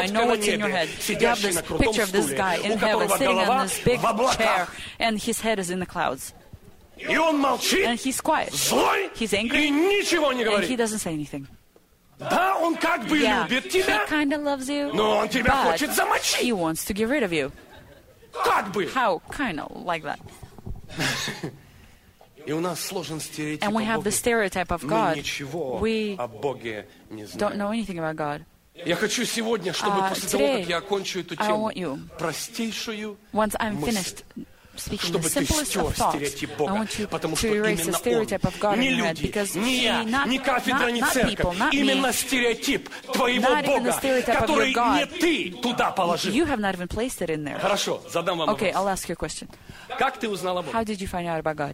I know на what's in your небе, head. You have сидящий this на крутом picture of this стуле, guy in у которого heaven sitting on голова this big в облаках. chair, and his head is in the clouds. И он молчит, And he's quiet. злой, He's и angry, ничего не and he говорит. doesn't say anything. Да, он как бы Yeah, любит he тебя, kind of loves you, но он тебя but хочет he замочить. wants to get rid of you. Как бы. How? Kind of like that. И у нас сложен стереотип And we о have the Боге. stereotype of Мы God. ничего We о Боге не don't знаем. know anything about God. Я хочу сегодня, чтобы после того, today, как я окончу эту I тему, want you, простейшую Once I'm мысль, finished speaking the чтобы ты simplest стер of thoughts, стереотип I Бога, want you потому что to erase the именно stereotype of God Он, не in your head, люди, because не я, not, не кафедра, not, не not церковь, people, not именно me, стереотип твоего not even the Бога, stereotype of который your God. не ты туда положил. you have not even placed it in there. Хорошо, задам вам Okay, вопрос. I'll ask you a question. Как ты узнал о Боге? How did you find out about God?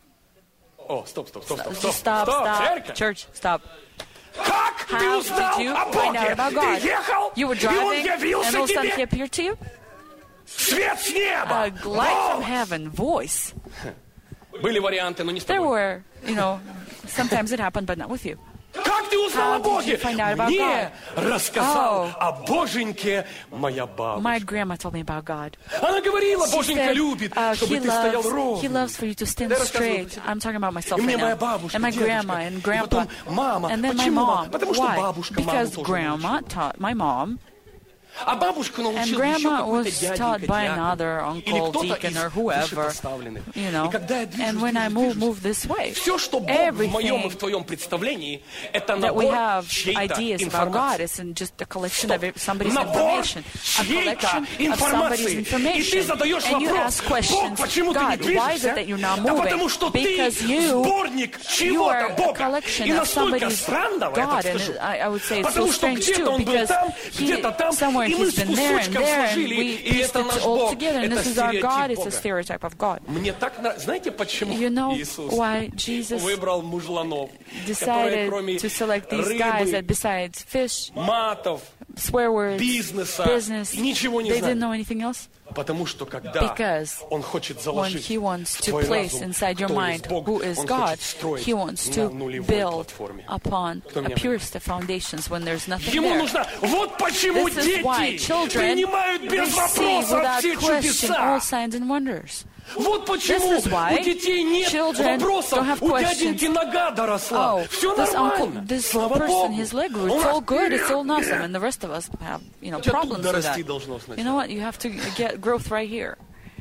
О, стоп, Just stop, церковь. Church, stop. Как ты How узнал did you о find out Боге? about Ты God? ехал, You were и Он driving, and явился all of a sudden He тебе. appeared to you. Свет с неба. A light from Голос. heaven, voice. Были варианты, но не с There тобой. were, sometimes it happened, but not with you. Как ты узнал How о did Боге? you find out about Мне рассказал Oh. о Боженьке моя бабушка. My grandma told me about God. Она говорила, She Боженька said, любит, чтобы he ты стоял He ровно. loves for you to stand Я рассказываю straight. тебе. I'm talking about myself И мне right моя now. бабушка, And my дедушка, grandma and и grandpa. потом мама. And then my Почему? mom. Потому что Why? бабушка маму Because тоже grandma taught my mom. А бабушку And научил еще grandma какой-то was дяденька, taught by диакон. another Или uncle, кто-то deacon, из or whoever, вышепоставленных. you know. И когда я движусь, And when I move this way, все, что Бог в моем и в everything твоем представлении, это that we набор have чьей-то ideas about God информации. isn't just a collection of somebody's Набор information, a чьей-то collection of somebody's информации. И ты information. задаешь And you вопрос, ask Бог, questions, почему ты не God, why is it движешься? that you're not Да moving? потому что ты Because you сборник are чего-то a Бога. collection И of настолько somebody's странного, я God, так and скажу. I would say it's so Потому что strange где-то too, он был because там, he, где-то там, somewhere и мы he's с been there and кусочком there, and сложили, we и pieced это it наш all Бог, together, and это this is our God, стереотип it's a Бога. stereotype of God. Мне так нравится. Знаете, почему You know Иисус why Jesus выбрал мужланов, которые decided кроме to select these guys that рыбы, besides fish, матов, swear words, бизнеса, business, ничего не they didn't знает? know anything else? Потому что когда Because Он хочет when заложить he wants в to твой place разум, inside your кто mind есть Бог, who is Он God, хочет строить he wants на to нулевой build платформе. upon Кто a меня purest of foundations when there's nothing Ему there. нужно... Вот почему This is why дети children принимают без receive вопросов without все question чудеса. all signs and wonders. Вот почему This is why у детей нет children вопросов. don't have У questions. дяденьки нога доросла. Oh, Все this uncle, нормально. this Слава person, Богу. his leg grew. У It's нас all good, it's all вперед. awesome, and the rest of us have, У тебя тут problems with дорасти that. должно You know what? You have to get growth right here.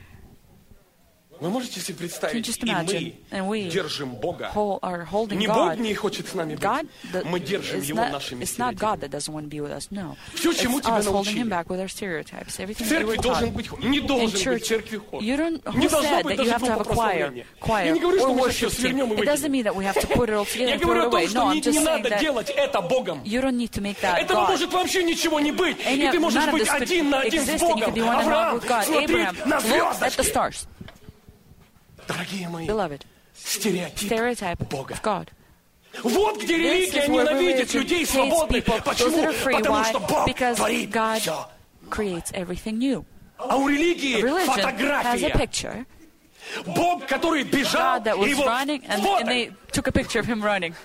Вы можете себе Can you представить, just и imagine? And мы we держим Бога. are holding Не Бог God. не хочет с нами God, быть. Мы держим it's Его not, нашими it's not God стереотипами. that doesn't want to be with us. No, Все, чему it's тебя us holding научили. him back with our stereotypes. В Everything that you церкви were должен taught. быть, не In должен быть в church, церкви хор. you don't. Не Who должно said быть that you даже have to have a choir, Я не говорю, or что мы worship сейчас team? свернем и It doesn't выкинем. mean that we have to put it all together Я and throw говорю it о том, away. что No, I'm не just saying надо that делать это Богом. you don't need to make that Этого God. может вообще ничего не быть. And И ты можешь none of быть this could один на один с exist, and you Богом. could be one on one Авраам, with God. смотри Abraham, на look at the звездочки. stars. Дорогие мои, Beloved, стереотип stereotype Бога. of God. Вот где This религия is where ненавидит religion людей hates свободных. people, those Почему? that are free. Потому Why? что Бог Because творит God все. creates everything new. А у религии Religion has a фотография. picture. Бог, который бежал, God that и was вот running, and вот they took a picture of him running.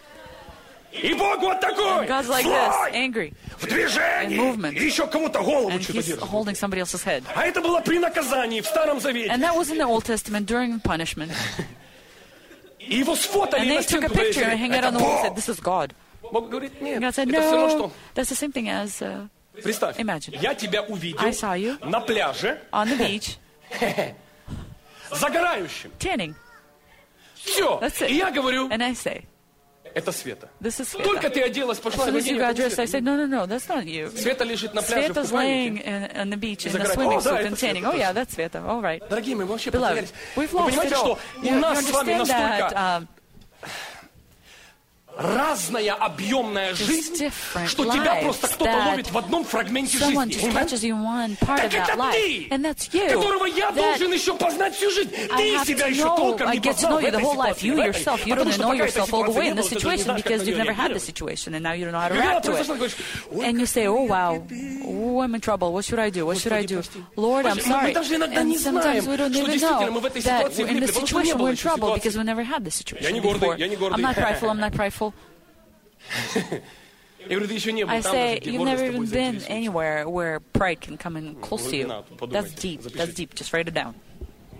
И Бог вот такой, God's like злой, this, angry, в движении, in movement. и еще кому-то голову and что-то he's держит. holding somebody else's head. А это было при наказании в Старом Завете. And that was in the Old Testament during punishment. И его сфотали And на they took a стенку picture and повесили. hang it Это on the wall and said, Бог. this is God. Бог говорит, нет, And God said, это все равно, no, что... that's the same thing as Представь, Imagine. я тебя увидел I saw you на пляже, on the beach, загорающим. tanning. Все. That's it. И я говорю, And I say, это Света. this is Только Sveta. ты оделась, As пошла, soon я as you говорю, got нет, dressed, это I Света. said, no, that's not you. Света лежит на пляже в Sveta's laying купальнике. on the beach in a Загорает. swimming О, да, suit это and Света, tanning. Oh, yeah, that's Sveta. All right. Дорогие мои, мы вообще Beloved, потерялись. we've Вы lost понимаете, it all. что у You нас с вами understand настолько that разная объемная жизнь, different что тебя просто lives кто-то that ловит в одном фрагменте someone жизни. just Amen? catches you in one part of Так that это life. ты, And that's you. которого я That должен еще познать всю жизнь. I Ты have себя to еще know, толком I не get to познал know в you the этой whole life. You ситуации. yourself, you Потому don't что know пока этой yourself all the ситуации way не in было, the ты даже не situation знаешь, как because на you've нее never had the реагировать. situation and now you don't know how to Когда react to произошло, it. говоришь, ой, And you say, oh wow, oh, I'm in trouble. What should I do? What should I do? прости. Lord, I'm Мы sorry. даже иногда And не sometimes знаем, we don't что even действительно мы в know этой that ситуации in the влипли, потому что не situation было we're in еще trouble ситуации. because we never had the Я не situation гордый, before. я не гордый. I'm not prideful. I'm not prideful. Я говорю, ты еще не был I там, say, даже, где you've гордость never тобой even been заинтересуется. anywhere where pride can come in close to you. Глубина, подумайте, That's deep. запишите. That's deep. Just write it down.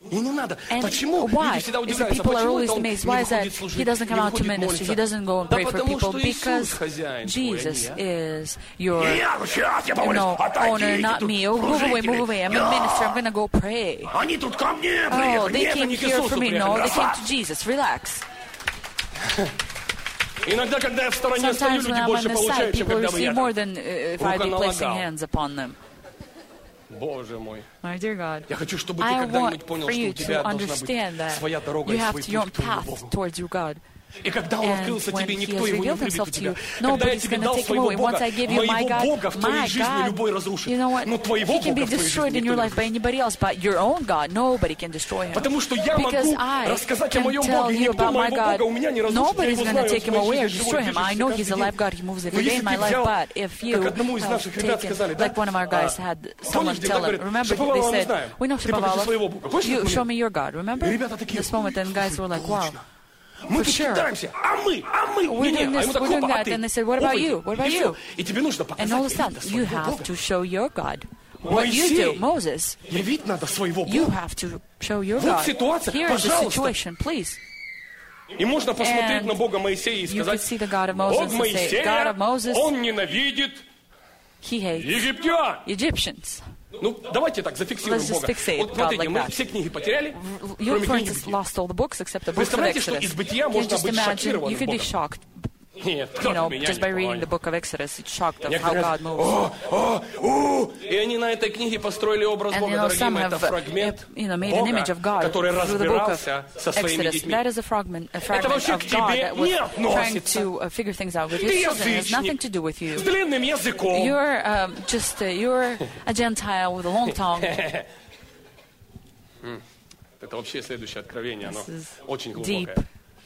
И не надо. And Почему? why? Люди всегда Is that удивляются, people are почему always это он не amazed. Why is that выходит служить, he doesn't come не out to выходит minister? He молиться? doesn't go and Да pray for потому people что Иисус because хозяин твой, Jesus а не я. is your Сейчас я помолюсь, owner, not me. Oh, move away. I'm a minister. I'm going to go pray. Они тут ко мне Oh, приехали. they Нет, came они к here Иисусу for me. приехали. No, they came Расслабься. to Jesus. Relax. Иногда, когда я в стороне стою, Sometimes when люди I'm on больше the side, получают, чем people когда бы я receive more than if I'd be рука placing налагал. hands upon them. Боже мой. My dear God, Я хочу, чтобы ты I когда-нибудь want понял, for что you у тебя to должна understand быть that своя дорога you и have свой your путь к твоему path Богу. towards your God. И когда Он And открылся when тебе, He никто has его не revealed выбьет у Himself to тебя. you, Когда я nobody's тебе going to дал take Him своего away. Once Бога, I give you my моего Бога в God, твоей my жизни любой God, разрушит. you know what? Но твоего He can be Бога в твоей destroyed жизни in your никто не life by разрушит. anybody else, but your own God, nobody can destroy Him. Потому что я Because могу I рассказать о can моем tell Боге, и you никто about my моего God. Бога у меня не разрушит. Я Nobody's его going to знаю, take он Him в моей away or жизни destroy живой, Him. I движется know каждый He's a день. life God. He moves every Но day если in my ты life. взял, But if you как одному из наших ребят сказали, да? like one of our guys had someone Помнишь, где tell him, говорит, remember Шаповалова they мы said, знаем. we know Ты покажи своего Shapovalov, Бога. Помнишь, you это show было? me your God, remember? И ребята такие, This moment, and guys were like, wow. точно. Мы For тут sure. кидаемся, We're doing this, we're doing that. And they said, what about you? What about you? И тебе нужно And all of a показать sudden, you своего have Бога. to show your God. What you do, Moses, Явить надо своего you Бога. have to show your Вот God. ситуация, Here is the пожалуйста. situation, please. И можно посмотреть And на Бога Моисея и You could сказать, see the God of Бог Moses and say, God Моисея, of Moses, Он ненавидит He hates египтян. Egyptians. Ну, давайте так, зафиксируем Let's just Бога. fixate Вот God смотрите, like мы that. все книги потеряли, You, кроме for книги instance, Бытия. lost all the books except the books of Представляете, что Exodus. из Бытия You can можно just быть imagine, шокированным you could be Богом. shocked, Нет, you know, меня just не by reading понял. the book of Exodus. It's shocked of how Некоторые God moves. И они на этой книге построили образ And Бога, you know, дорогие some мои, have, это фрагмент made an image of God который through the book of разбирался со своими Exodus. детьми. That is a fragment вообще of к God тебе that was не trying относится. to figure things out with his Ты children. It has nothing язычник to do with you. с длинным языком. You're a Gentile with a long tongue. Это вообще следующее откровение, оно This is очень deep. глубокое.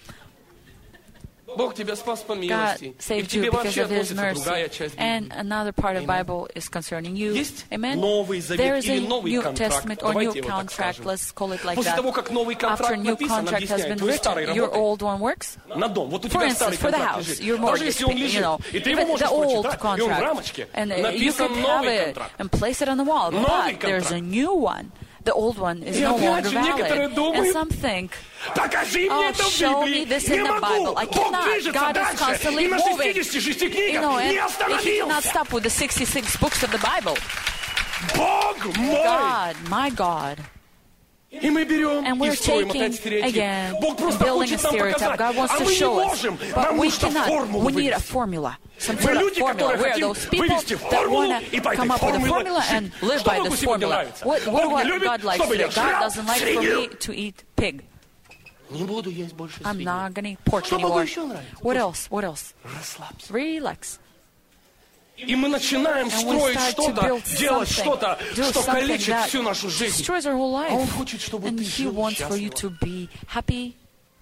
Бог тебя спас по God милости. И к saved тебе you because вообще of His относится другая mercy. часть And Библии. another part of Amen. Bible is concerning you. Есть Amen. Новый Завет There is a или новый New контракт. Testament or New Давайте его так contract. скажем. Let's call it like После that. того, как новый After контракт a new написан, contract has объясняет, been твой старый written, your работает old one works. на дом. Вот у For тебя instance, старый for the контракт house, лежит. your Даже mortgage, если он you лежит, know, и ты его even можешь the old прочитать, и он в contract, рамочке, and you написан could have новый it контракт. and place it on the wall. Новый But there's a контракт. new one. The old one is И no опять longer же, некоторые valid. And думают, some think, покажи мне это в show me Библии. this Не in the могу. Bible. I Бог cannot. движется God is дальше. constantly И на moving. 66 You книгах know, не and He cannot остановился. stop with the 66 books of the Bible. Бог мой. God, my God. И мы берем And и we're строим taking, опять стереотип. again, Бог просто building a хочет нам stereotype. показать, God wants а to мы не show us. можем. But Нам we нужно cannot. формулу We need a вывести. formula. Some Мы sort of люди, formula. которые We're хотим those people вывести that формулу want и to по этой come up with a формуле formula жить. and live Что by Богу this сегодня formula. нравится? What Бог не любит, God likes чтобы to я do. God жрал doesn't like for свинью. me to eat pig. Не буду есть больше I'm свиньи. not going to eat pork Что Богу anymore. еще нравится? What else? What else? Расслабься. Relax. И мы начинаем And we строить start to что-то, build делать something, что-то, do что something калечит that всю нашу жизнь. destroys our whole life. А Он хочет, чтобы And ты He жил wants for you счастливо. to be happy.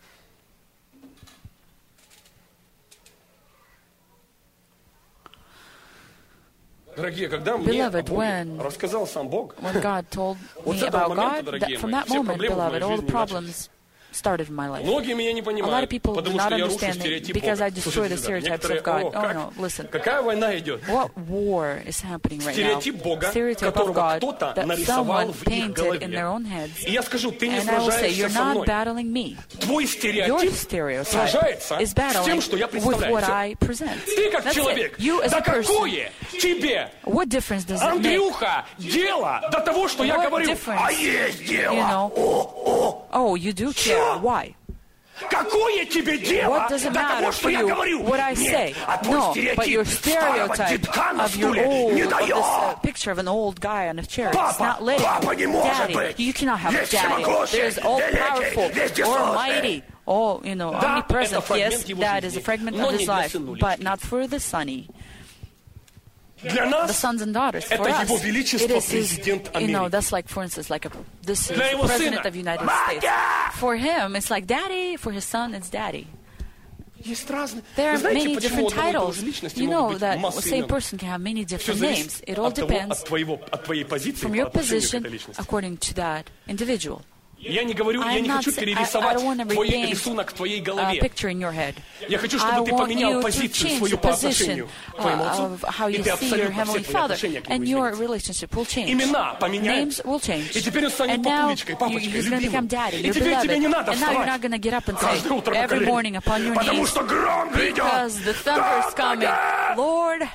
Дорогие, когда мне Beloved, о Боге when- рассказал сам Бог, When God told Вот me с этого about момента, God, дорогие from мои, that все moment, проблемы в моей beloved, all the жизни problems started in my life. многие меня не A lot понимают, of people do потому not что я рушу understand it стереотип because Бога. I destroy the Слушайте, stereotypes некоторые, of God. о, Oh как? no, listen. Какая война идет? What war is happening right now? Стереотип Бога, Stereotype of которого God кто-то that нарисовал someone в их painted in their голове. own heads. И я скажу, ты не And I will say, сражаешься you're со not мной. battling me. Твой Your стереотип stereotype сражается is с тем, battling что я with представляю. what Всё. I present. Ты как That's человек, it. You as да a person. какое тебе, What difference does it make? Андрюха, дело до того, что я What говорю, difference? а есть дело. You know? Oh, you do care. Why? Какое тебе дело What does it до того, matter что for я you говорю? what I say? Нет, а твой No, but your стереотип старого stereotype детка на of your стуле old, не of this дает. picture of an old guy on a chair, it's Папа, not letting папа не может Daddy, быть. you cannot have a Есть daddy. всемогущий, There's all powerful, великий, вездесущий. almighty, all, Да, omnipresent. это фрагмент Yes, его that жизни, is a fragment но of не his для life, сынулечки. but not for the sonny. Для The нас sons and daughters, for это us, его it величество is his, президент you know, Америки. that's like, for instance, like this is Для the его president сына, of United «Батя!» States. For him, it's like daddy. For his son, it's daddy. Есть разные. There Вы are знаете, many почему different у одной и той titles. же личности You могут know быть that the масса same имен? person can have many Все different names. зависит It all от того, depends от твоей позиции from по your отношению к этой position личности. according to that individual. Я не говорю, я I'm не not хочу sa- I перерисовать don't want to твой repaint рисунок в твоей a голове. picture in your head. Я хочу, I чтобы ты want поменял you to позицию change свою the по position отношению к твоему отцу, of how и you ты see your абсолютно Heavenly все твои Father, отношения к нему and your изменишь. relationship will change. Имена поменяем. Names will change. И теперь он станет And now папулечкой, папочкой, he's going to become любимым. daddy, И your теперь тебе не beloved. надо And now you're вставать not going to get up and каждое say утро на every колени, morning upon your потому knees, что гром придет. because the thunder is coming. Lord,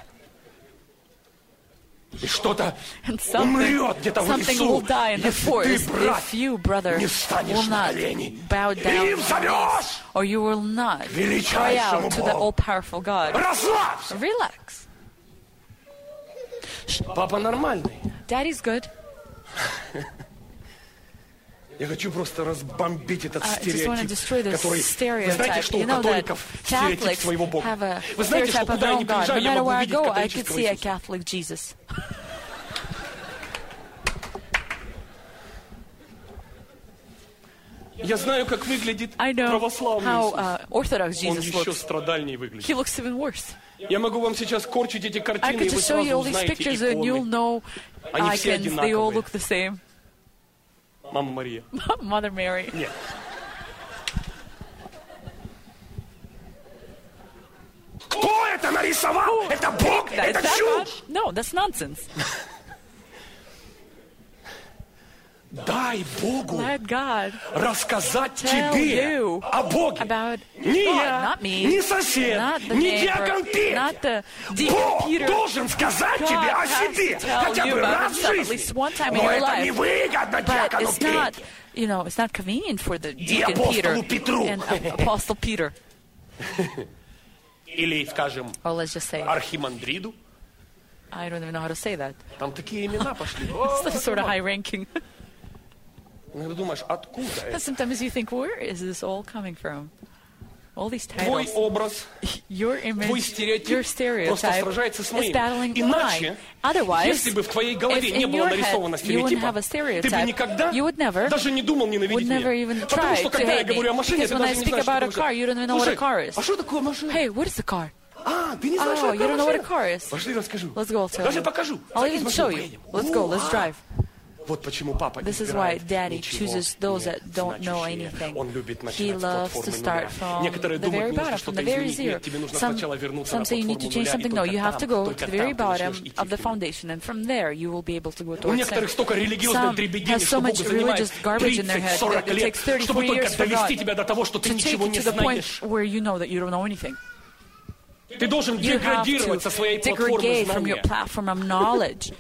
И что-то and умрет где-то в something will лесу, die in the если ты, forest брат, if you, brother, не will встанешь на not колени bow и down не on your knees, взовешь. or you will not cry out to the all-powerful God. Расслабься. Relax. Папа нормальный. Daddy's good. Я хочу просто разбомбить этот I just want to стереотип, destroy this который... Вы знаете, stereotype. что You у know that католиков стереотип Catholics своего Бога? have a Вы знаете, что stereotype of куда their я own ни God. приезжаю, No я matter могу where I видеть go, I could католического see a Иисуса. Catholic Jesus. Я знаю, как выглядит I know православный how Иисус. Orthodox Он Jesus еще looks. страдальнее выглядит. He looks even worse. Я могу вам сейчас корчить эти I картины, could и вы just show you сразу all these узнаете pictures and you'll иконы. know Они все icons. They all одинаковые. look the same. Мама Мария. Mother Mary. Нет. Кто это нарисовал? Это Бог? That, is Это that God? чушь! No, that's nonsense. Дай Богу Let God рассказать tell тебе you о Боге. about Не God, я, not me, не сосед, not the не neighbor, диакон Петя. not the deacon Бог Peter. должен сказать God тебе о has to себе tell хотя you бы about раз в himself at жизни. least one time in Но your это life. невыгодно But диакону it's not, Пете. it's not convenient for the И deacon Peter апостолу Петру. and Apostle Peter. Или, скажем, Or let's just say, архимандриду. I don't even know how to say that. Там такие имена пошли. Some sort of high ranking. Иногда думаешь, откуда And это? sometimes you think, where is this all coming from? All these Твой titles. образ, Your твой image, стереотип your просто stereotype сражается с is моим. battling Иначе, mine. Otherwise, если бы в твоей if голове не in было your нарисовано head you wouldn't стереотипа, have a ты бы stereotype, никогда you would never даже не думал would ненавидеть never меня. even Потому try что to когда я hate me. говорю о машине, Because ты when I даже не speak знаешь, что about a такое car, you don't even know what a car is. А что такое машина? Hey, what is the car? А, ты не знаешь, Oh, что you такое don't know what a машина? car is. Пошли расскажу. Let's go, I'll tell Даже you. покажу. I'll Садись в even машину, show you. поедем. Let's go, let's drive. Вот почему папа This is why избирает Daddy ничего chooses those не that don't know значащие. anything. Он любит He начинать с loves to платформы start нуля. from Некоторые the думают, very нужно bottom, from что-то the very изменить. zero. Нет, тебе нужно Some сначала вернуться на say you need to платформу change нуля, something. и No, только you have to go там, to the very только там ты bottom начнешь идти of the вперед. foundation, and from there you will be able to go У towards некоторых столько center. религиозной Some дребедени, has что so Богу much занимает religious garbage in their head 30-40 that it лет, takes 30, чтобы 40 только years for довести God тебя до того, что ты to take ничего you не to the point знаешь. where you know that you don't know anything. Ты должен You have деградировать со to своей платформы degrade from your знания platform of knowledge.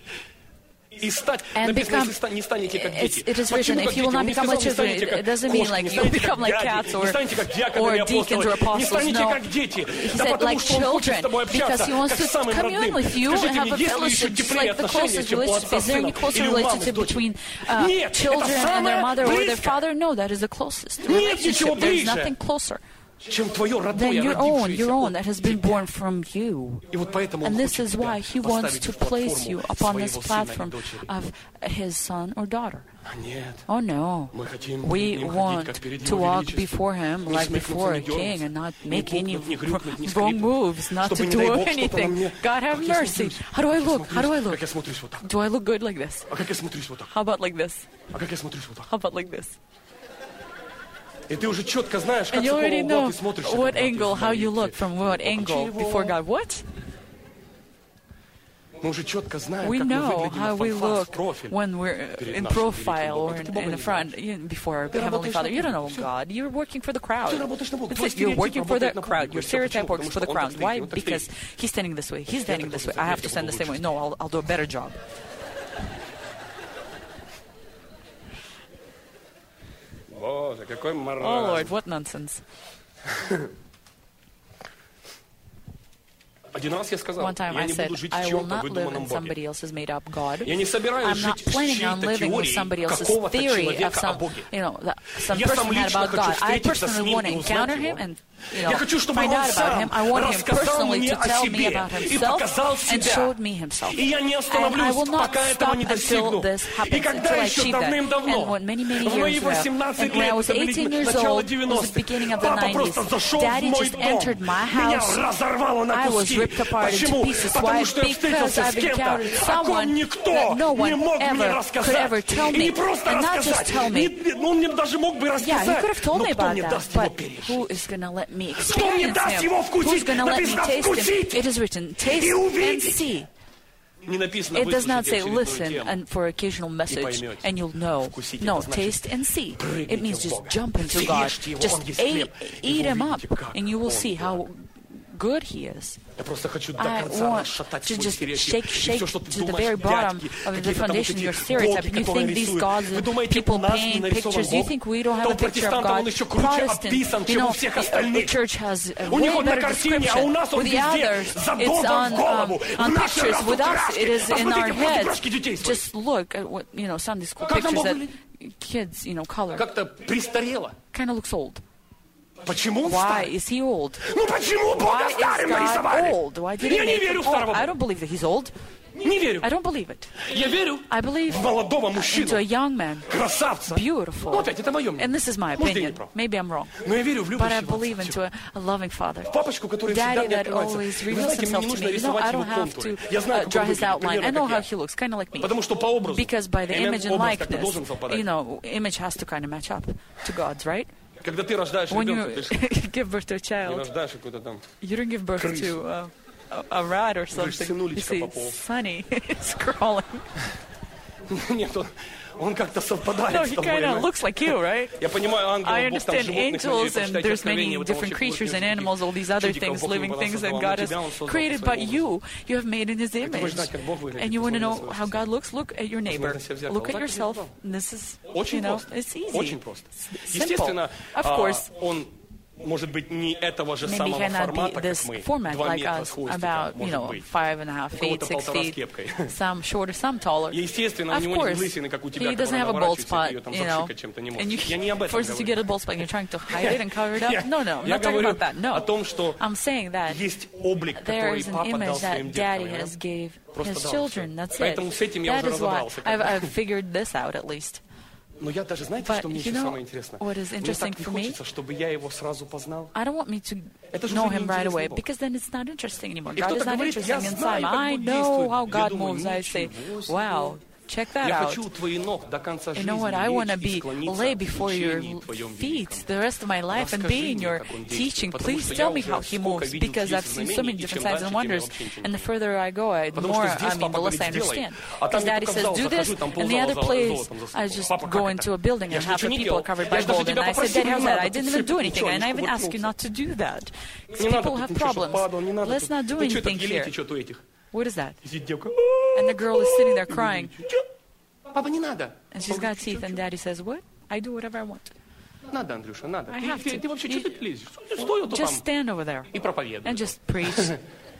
и стать, And написано, become, если не станете как дети. it is written, Почему if как you will дети? not Он не become сказал, like не children, станете как it doesn't mean кошки, like не you'll станете become как like дяди, cats не станете как диаконы or или deacons or апостолы, не apostles. станете No. как дети. He Да said потому like что он хочет с children, тобой because общаться, he wants как с to самым commune родным. with you and Скажите have мне, a есть ли еще fellowship, just теплее like the отношения, closest чем у relationship. отца Is с there any сыном closer или у мамы с relationship дочерью? between Нет, children это and their самое mother or their близкое. father? No, that is the closest Нет ничего relationship. There is ближе, nothing closer чем твое than родное, your own родившееся that от has been тебя. born from you. И вот поэтому он And this хочет is тебя why he wants поставить to в place you платформу upon this своего сына platform или дочери. of his son or daughter. А нет. Oh no. Мы хотим We не ходить, want как перед to его walk величеством. before him Не like смехнуться, before не a king дернуться, and not не make any пукнуть, не хрюкнуть, не wrong скрипнуть, moves, not to чтобы, не дай do Бог, что-то на anything. мне. God have Как я mercy. смотрюсь? How do I Как я look? How do I смотрюсь? look? Как я смотрюсь вот так? Do I look good like this? А как я смотрюсь вот так? How about like this? А как я смотрюсь вот так? How about like this? И ты уже четко знаешь, как And с you какого already угла know ты смотришься. what когда ты angle, в how you молитве. look, from what angle before God. What? Мы уже четко знаем, We как мы know выглядим how we в фронт, в look профиль. when we're перед in нашим profile великим or Богом. Ты in Бога the не front знаешь. before our Ты Heavenly работаешь Father. на You don't know Бога. Всё. God. You're working for the crowd. Ты работаешь на Бога. That's Твой it. You're стереотип working for the работает на crowd. Бога. Your Почему? stereotype works Потому for the что он crowd. так Why? стоит, он так Because стоит. he's standing this way. He's standing так this way. должен I have стоять, to stand the я same way. буду No, I'll do a better job. Боже, какой Oh маразм. Lord, what nonsense. Один раз я сказал, One time я I не said, буду жить в I will чьем-то not live выдуманном in Боге. somebody else's made-up God. Я не собираюсь I'm not жить с planning on чьей-то living with somebody теорией else's какого-то theory of человека о some, Боге. that some Я сам person had лично about хочу God. I встретиться с personally ним want to и узнать encounter его. him and Я хочу, чтобы find он out about сам him. I want him рассказал personally мне to о tell me себе about и himself показал and себя. showed me himself. И я не And I остановлюсь, will not пока этого stop не until достигну. this И happens, когда until I еще achieve that. давным-давно, And when many в мои years ago, 18 and when I лет, was это были 18 years начало old, it was the 90-х, beginning of the папа просто 90s, зашел в Daddy мой just дом. entered my Меня house. разорвало на I was куски. ripped apart into Почему? pieces. Потому Why? что я Because встретился с I've кем-то, encountered о ком someone никто that no не one мог мне ever could ever рассказать. tell И me. не просто And not just рассказать. tell me. Он мне даже мог бы Yeah, рассказать. he could have told Но me кто about мне that, даст его but пережить? who is going to let me Кто мне experience даст him? его вкусить? Who's going to let me Написано taste him? «вкусить» It is written, taste и and увидеть. see. Не написано It does not «выслушайте say очередную listen тему». and for occasional message поймете. and you'll know. Вкусить No, это значит taste and see. прыгните It means в just Бога. jump into God. Съешьте его, Just он есть хлеб, и eat вы him up увидите, как and you will он see how good he is. Я просто хочу до I конца want расшатать to свой just стереотип. shake И все, что ты to the думаешь, very bottom дядьки, of the какие-то там вот foundation эти your stereotype. боги, And you которые think these рисуют. gods Вы and думаете, у people нас не paint нарисован pictures. You Бог? think we don't have Да a у picture of протестантов он God? еще круче описан, Protestant, чем у всех the остальных. church has a У них way он на better картине, а у description. нас он With the везде others, it's задолбан в голову. В on нашей pictures. растут With us, крашки. it is in our Посмотрите просто heads. крашки детей своих. Just look at what, Sunday school Как там pictures Бог that выглядит? kids, color. Как-то пристарело. Kind of looks old. Почему он Why старый? is he old? Ну почему Бога Why is старым God нарисовали? old? Why did Я he не make верю him в старого old? I Бога. don't believe that he's old. Не верю. I don't believe it. Я верю I believe в молодого into a мужчину, young man, красавца. beautiful. Ну опять, это мое мнение. And this is my Может, я не opinion. прав. Maybe I'm wrong. Но я верю в But I любящего believe отца. into a loving father. В папочку, который всегда Daddy мне that открывается. always Вы reveals знаете, мне не himself to нужно me. рисовать I его don't have контуры. to Я знаю, как draw он his выглядит, outline. I примерно know как how я. he looks, kind of like me. Потому что по образу. Because by the Amen, image and образ как-то likeness, должен совпадать. image has to kind of match up to God's, right? Когда ты рождаешь When ребенка, you ты же give birth to a не child, рождаешь какой-то там. you don't give birth крысу. to a rat or something. You сынулечка see, пополз. Sonny is crawling. Нет, он как-то совпадает No, с he тобой. kind of понимаешь? looks like you, right? Я понимаю, I ангелов, Бог там understand животных, angels, and почитайте there's Откровение, many вы там different вообще creatures будете and animals, all these other чудиков, things, Бог living ему things that создавал, God но has тебя он создал по created, своему but you have made in His image. знать, как Бог выглядит, And you want to know посмотри на how свое God looks? Look at your neighbor. на себя в зеркало. Look at Так yourself. это And this is, Очень просто. it's easy. Очень просто. Simple. Естественно, Of course, он может быть не этого же maybe he самого cannot формата, be как this мы. format 2 like метра us, с хвостиком, about, может быть. 5.5 У feet, кого-то 6 1,5 с feet. кепкой. Some shorter, some taller. Естественно, у Of него нет course, лысины, как у тебя, he doesn't которая have a bald наворачивается, и spot, ты ее там you know. запшикать чем-то не And можешь. Я не об этом for instance, you get говорю. a bald spot and you're trying to hide it and cover it up. No, I'm Я not talking говорю about that. No. о том, что I'm saying that есть облик, there который is an папа дал image своим that daddy деткам. has gave Просто his дал children. всё. That's it. Поэтому с этим я That уже is why разобрался. I've figured this out at least. Но я даже, знаете, But что мне you еще know самое интересное? what is Мне interesting так не for me? хочется, чтобы я его сразу познал. I don't want me to Это же know уже him right away неинтересный Бог. because then it's not interesting anymore. И God кто-то is not говорит, я interesting in знаю, time. как I Бог know действует. how Я God думаю, moves. I say, ничего себе. wow, check that Я out. хочу у твоих ног до конца You жизни know what? I want to лечь и be склониться lay в before your учении твоем feet великом. the rest of my life and be in your teaching. Please tell me how he moves because I've seen so many different signs and wonders. And the further I go, the less I understand. Because Daddy says, do this, and the other place, I just go into a building and half the people are covered by gold. And I said, Daddy, how's that? I didn't even do anything. And I even asked you not to do that. People have problems. Let's not do anything here. What is that? And the girl is sitting there crying. Папа, не надо. And she's got teeth, and Daddy says, what? I do whatever I want. Надо, Андрюша, надо. I have to. Ты вообще что ты лезешь? Стой вот Just там stand over there и проповедуй. and just preach.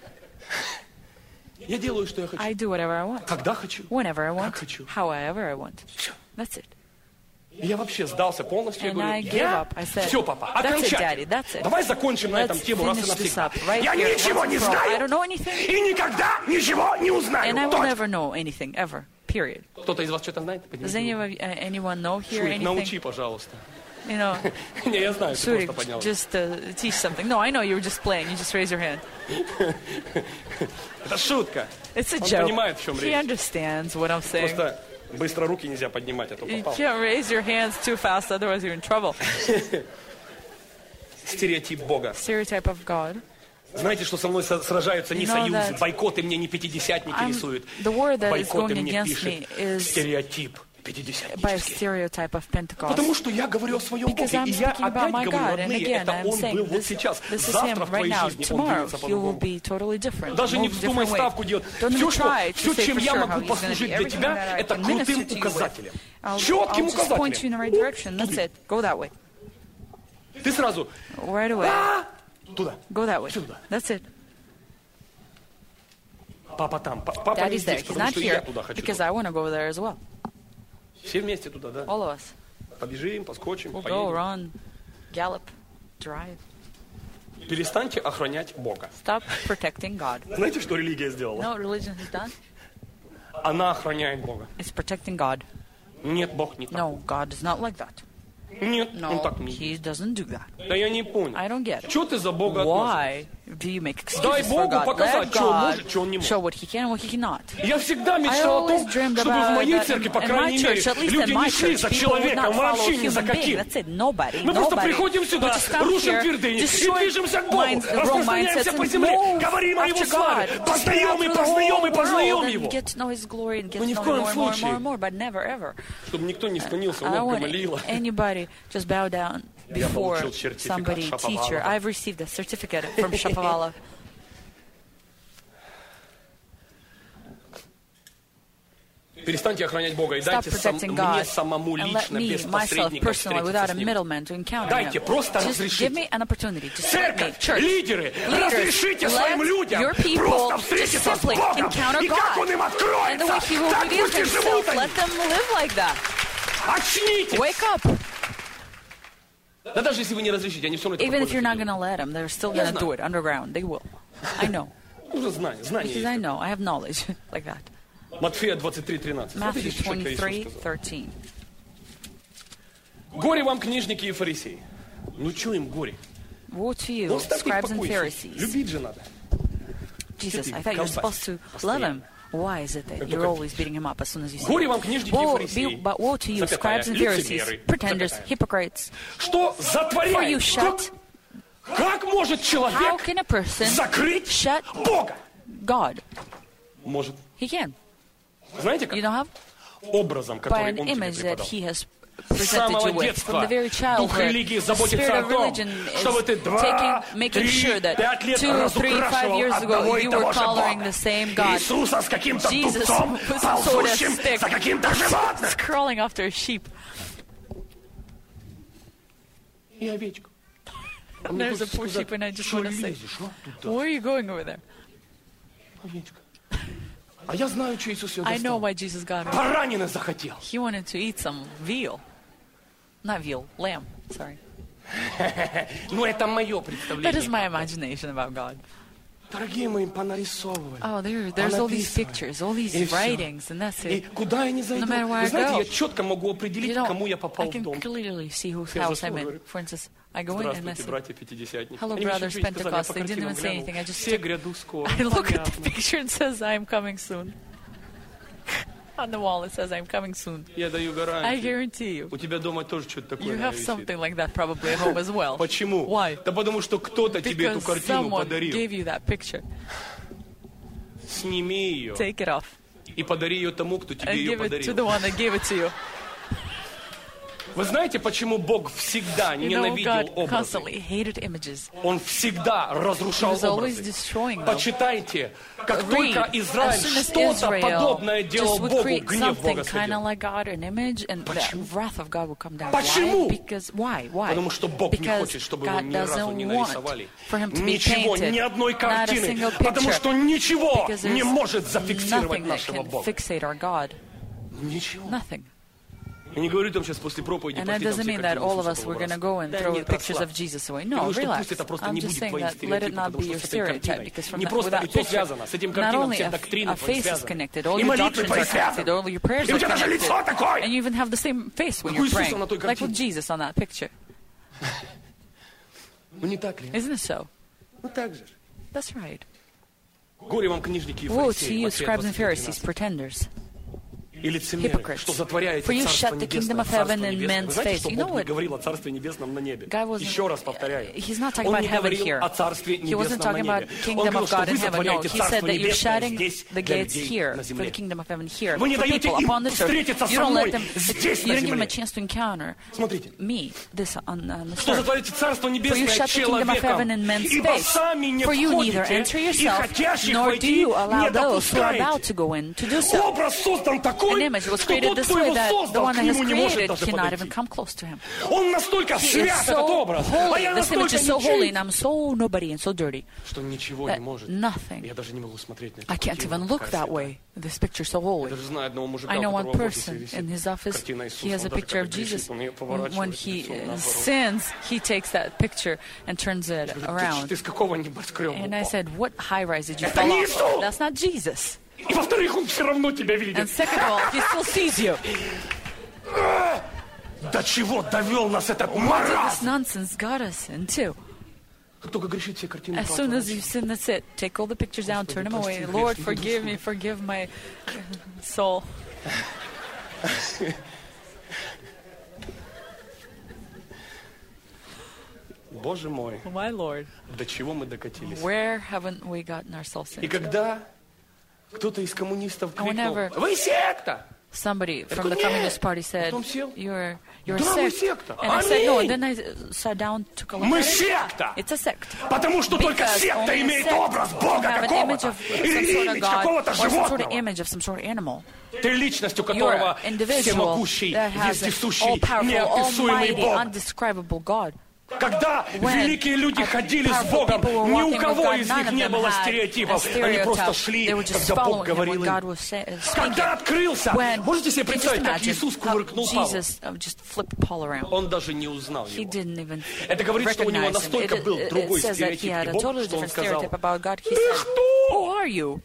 Я делаю, что я хочу. I do whatever I want. Когда хочу. Whenever I want. Как хочу. However I want. Всё. That's it. И я вообще сдался полностью. Я And I говорю, give я... up. I said, Все, папа, that's it, окончательно. Daddy, that's it. Давай закончим на этом Let's тему раз и finish this навсегда. up right Я here. ничего once не and for all. I знаю don't know anything, и никогда ничего не узнаю. and I will Точка. never know anything, ever. Period. Кто-то из вас что-то знает? Does anyone know here Шурик, научи, anything? пожалуйста. You know, Не, я знаю, ты Surik, просто поднял. just teach something. No, I know you were just playing. You just raise your hand. Это шутка. It's a Он joke. понимает, в чем He речь. understands what I'm saying. Просто быстро руки нельзя поднимать, а то You попал. can't raise your hands too fast, otherwise you're in trouble. Стереотип Бога. Stereotype of God. Знаете, что со мной сражаются не You know союзы, that бойкоты мне не пятидесятники рисуют. The word that is Бойкоты going мне against пишет me is стереотип by a пятидесятнический. stereotype of Pentecost. Потому что я говорю о своем Because Боге, I'm и я speaking about опять my говорю, God, and родные, again, это I'm Он был saying вот сейчас. this is Завтра Him в right твоей now. жизни Он Tomorrow, двинется He will по-другому. be totally different. Даже не Move вздумай different way. ставку делать. Don't Все, even try to say чем for я sure how могу He's going to послужить be. для Everything тебя, that I это can minister крутым to you with, указателем. I'll Четким just point you in указателем. the right direction. That's it. Go that way. Ты сразу Right away. туда. Go that way. Сюда. That's it. Папа там. Папа не Daddy's there. здесь, He's потому not что и я here туда хочу. because I want to go there as well. Все вместе туда, да? All of us. Побежим, поскочим, We'll go, поедем. run, gallop, drive. Перестаньте охранять Бога. Stop protecting God. Знаете, что религия сделала? You know what religion has done? Она охраняет Бога. It's protecting God. Нет, Бог не так. No, God is not like that. Нет, он No, так не. He doesn't do that. Да я не понял. I don't get it. Что ты за Бога относишься? Why Do you make Дай excuses for Богу God? показать, Let что он God может, что он не show может. what He can and what He cannot. Я всегда I мечтал о always том, dreamed чтобы в about моей that церкви, по in my крайней мере, church, at least люди in не my шли church, за people would not человеком, follow вообще a ни за human being. каким. That's it. Nobody. Мы просто Nobody. приходим We сюда, just come рушим here, твердыни и destroy движемся к Богу, wrong mindsets распространяемся по and земле, move говорим о Его after славе, God. познаем и Spread out познаем и through the whole познаем world Его. and get to know His glory and get Но to ни в know коем Him more and more случае. and more, but never ever. Чтобы никто не склонился I у don't ног want Гамалиила. anybody just bow down before получил сертификат somebody Шаповалова. teacher. I've received a certificate from Shapovalov. Перестаньте охранять Бога и Stop дайте protecting мне God самому and let лично, me, без myself, посредника, personally, without встретиться a с Ним. middleman, to encounter Дайте Him. просто Just разрешите. give me an opportunity. Just let me, Церковь, church, лидеры, leaders, разрешите своим let людям your people просто just встретиться с simply Богом. encounter И как Он им God. And the way откроется, He will так reveal пусть и живут Himself, они. let them live like that. Очнитесь! Wake up. Да даже если вы не разрешите, они все равно это Even if you're not попробуют. going to let them, they're still Я going to знаю. do it underground. They will. I know. Уже знание Because I есть. know. I have knowledge like that. Матфея 23:13. Matthew Смотрите, что Иисус сказал. 23:13. Горе вам, книжники и фарисеи. Ну что им горе? Woe to you, Ну оставьте их в scribes and покое. Pharisees. Любить же надо. Jesus, ты I thought you were supposed to love him. Why is it that you're always beating him up as soon as you see Горе him? вам, книжники и фарисеи. But woe to you, scribes and Pharisees, лицемеры, pretenders, hypocrites. Что For you затворяет? shut. Как может How человек can a person закрыть shut Бога? God? Может. He can. Знаете You как? know how? Образом, By который an Он тебе image that преподал. He has С presented самого you with. From детства the very дух childhood, религии the заботится spirit о of том, religion чтобы ты is making sure that 2-3-5 лет 2, 3, 5 years ago одного и you того were же coloring Бога. the same God. Иисуса с каким-то Jesus тупцом, with some sort of ползущим stick, за каким-то животным. crawling after a sheep. И овечку. There's a poor sheep, and I just want to say, where are you going over there? Овечка. А я знаю, что Иисус ее I know достал. why Jesus got her. Баранины захотел. He wanted to eat some veal. Not veal, lamb. Sorry. Ну, это мое That is представление. my imagination about God. Дорогие мои, понарисовывали. Oh, there's all these написано. pictures, all these И всё. writings, and that's И it. куда я ни зайду, No matter where вы I знаете, go. я четко могу You определить, know, кому я I попал в can дом. clearly see whose Я house I'm in. заслуживаю. For instance, I go in and I Здравствуйте, say, братья пятидесятники. Hello, Они мне brothers ничего не сказали, я Pentecost. по They didn't картинам even say глянул. anything. I just Все took- гряду скоро. I look at the Понятно. picture and says, I'm coming soon. On the wall it says, I'm coming soon. Я даю I гарантию. guarantee you. У тебя дома тоже что-то такое You have висит. something like that probably at home as well. Почему? Why? Да потому что кто-то тебе эту Because картину someone подарил. gave you that picture. Сними ее Take it off и подари ее тому, кто тебе and ее give it to подарил. the one that gave it to you. Вы знаете, почему Бог всегда You know, ненавидел God образы? constantly hated images. Он всегда разрушал He was always образы. destroying them. Почитайте, как Read, только Израиль as soon as что-то Israel подобное делал just would Богу, create гнев something Бога kind of сходил. like God, an image, and the Почему? wrath of God would come down. Почему? Why? Because why? Why? Потому что Бог не Because хочет, чтобы его God ни разу doesn't не want нарисовали. for him to be Ничего, painted, ни одной not a картины. single Потому picture, что ничего because не there's может зафиксировать nothing that нашего can Бога. fixate our God. Ничего. Nothing. Я не говорю там сейчас после проповеди, And that пошли там doesn't все mean that картины all of Иисуса us were going to выбрасывать. go and Да throw нет, pictures of расслабься. Jesus away. Я No, думаю, что relax. пусть это просто I'm не just будет saying твоим that let it стереотипом, not потому be что your с этой stereotype, картиной because from не that, просто with that лицо picture, связано, с этим not картинам only все a доктрины face твои is связаны. connected, all И your молитвы doctrines твои are connected, связаны. all your prayers И у are тебя даже лицо connected, такое. and you even have the same face when Как у you're Иисуса praying, на той like with картине. Jesus on that picture. Ну не так ли? Isn't it so? Ну так же. That's right. Горе вам, книжники и Woe to фарисеи, you, Матфея scribes and 23:13. Pharisees, pretenders, И лицемеры, hypocrites. что затворяете For you Царство shut the kingdom Небесное, of heaven Царство in Небесное. men's Вы знаете, face. что You know Бог не what? говорил о Царстве Небесном на небе? God wasn't- Еще раз повторяю. He's not talking Он about не heaven говорил here. о Царстве He wasn't Небесном на talking about небе. Он kingdom говорил, of что God вы in heaven. No, затворяете he said Царство that you're Небесное shutting здесь the для gates людей here на for the земле. kingdom of heaven here. Вы не For даете people им upon this earth. встретиться You со don't мной let them. здесь, You на don't give them a земле. chance to encounter Смотрите. me, this on this Что earth. затворяете Царство For you Небесное shut the kingdom of heaven in человеком, men's ибо face. сами не For you neither входите, enter и yourself, хотящих nor do войти you не allow those who are about допускаете. to go in to do so. Образ создан An такой, image was что created тот, this кто way его that the создал, one к that has нему не может created даже cannot even подойти. come close to him. Он настолько He is свят, этот so образ, а holy. я This image настолько is so holy, and ничей, I'm so nobody and so dirty что ничего не that может. nothing. Я даже не могу смотреть на эту I can't картину, even look какая that святая. way. This picture's so Я holy. даже знаю одного мужика, I у know one которого в офисе person висит in his office. картина He Иисуса. has a Он даже picture of когда грешит, Jesus. он ее When поворачивает he лицом наоборот. sins, he takes that picture and turns it around. Ты с какого небоскреба And I упал? said, what high rise did you Это fall не off Иисус! of? That's not Jesus. И во-вторых, он все равно тебя видит. And second of all, he still sees you. До чего довел нас этот This маразм? nonsense got us into. Как только грешит, все картины As soon as you sin, that's it. Take all the pictures down, turn them away. Lord, forgive me, forgive my soul. Боже мой, My Lord, до чего мы докатились. where haven't we gotten ourselves И into? когда кто-то из коммунистов крикнул: Whenever- «Вы секта!» Somebody from the такой, Communist Party said, Потом сел. you're a Да, мы sect. секта. And I said, no. Аминь. And then I sat down, took a look Мы at it. секта! It's a sect. Потому что только Because секта only a имеет sect образ Бога can have an image какого-то of some или sort of имидж God какого-то or some sort of животного. image of some sort of animal. Ты личность, у You're которого an individual всемогущий, that has an вездесущий, all-powerful, неописуемый almighty, Бог. undescribable God. Когда великие люди ходили с Богом, ни у кого из них не было стереотипов. Они просто шли, когда Бог говорил им. Когда открылся, можете себе представить, как Иисус кувыркнул Павла? Он даже не узнал его. Это говорит, что у него настолько был другой стереотип о Боге, что он сказал: «Ты кто?»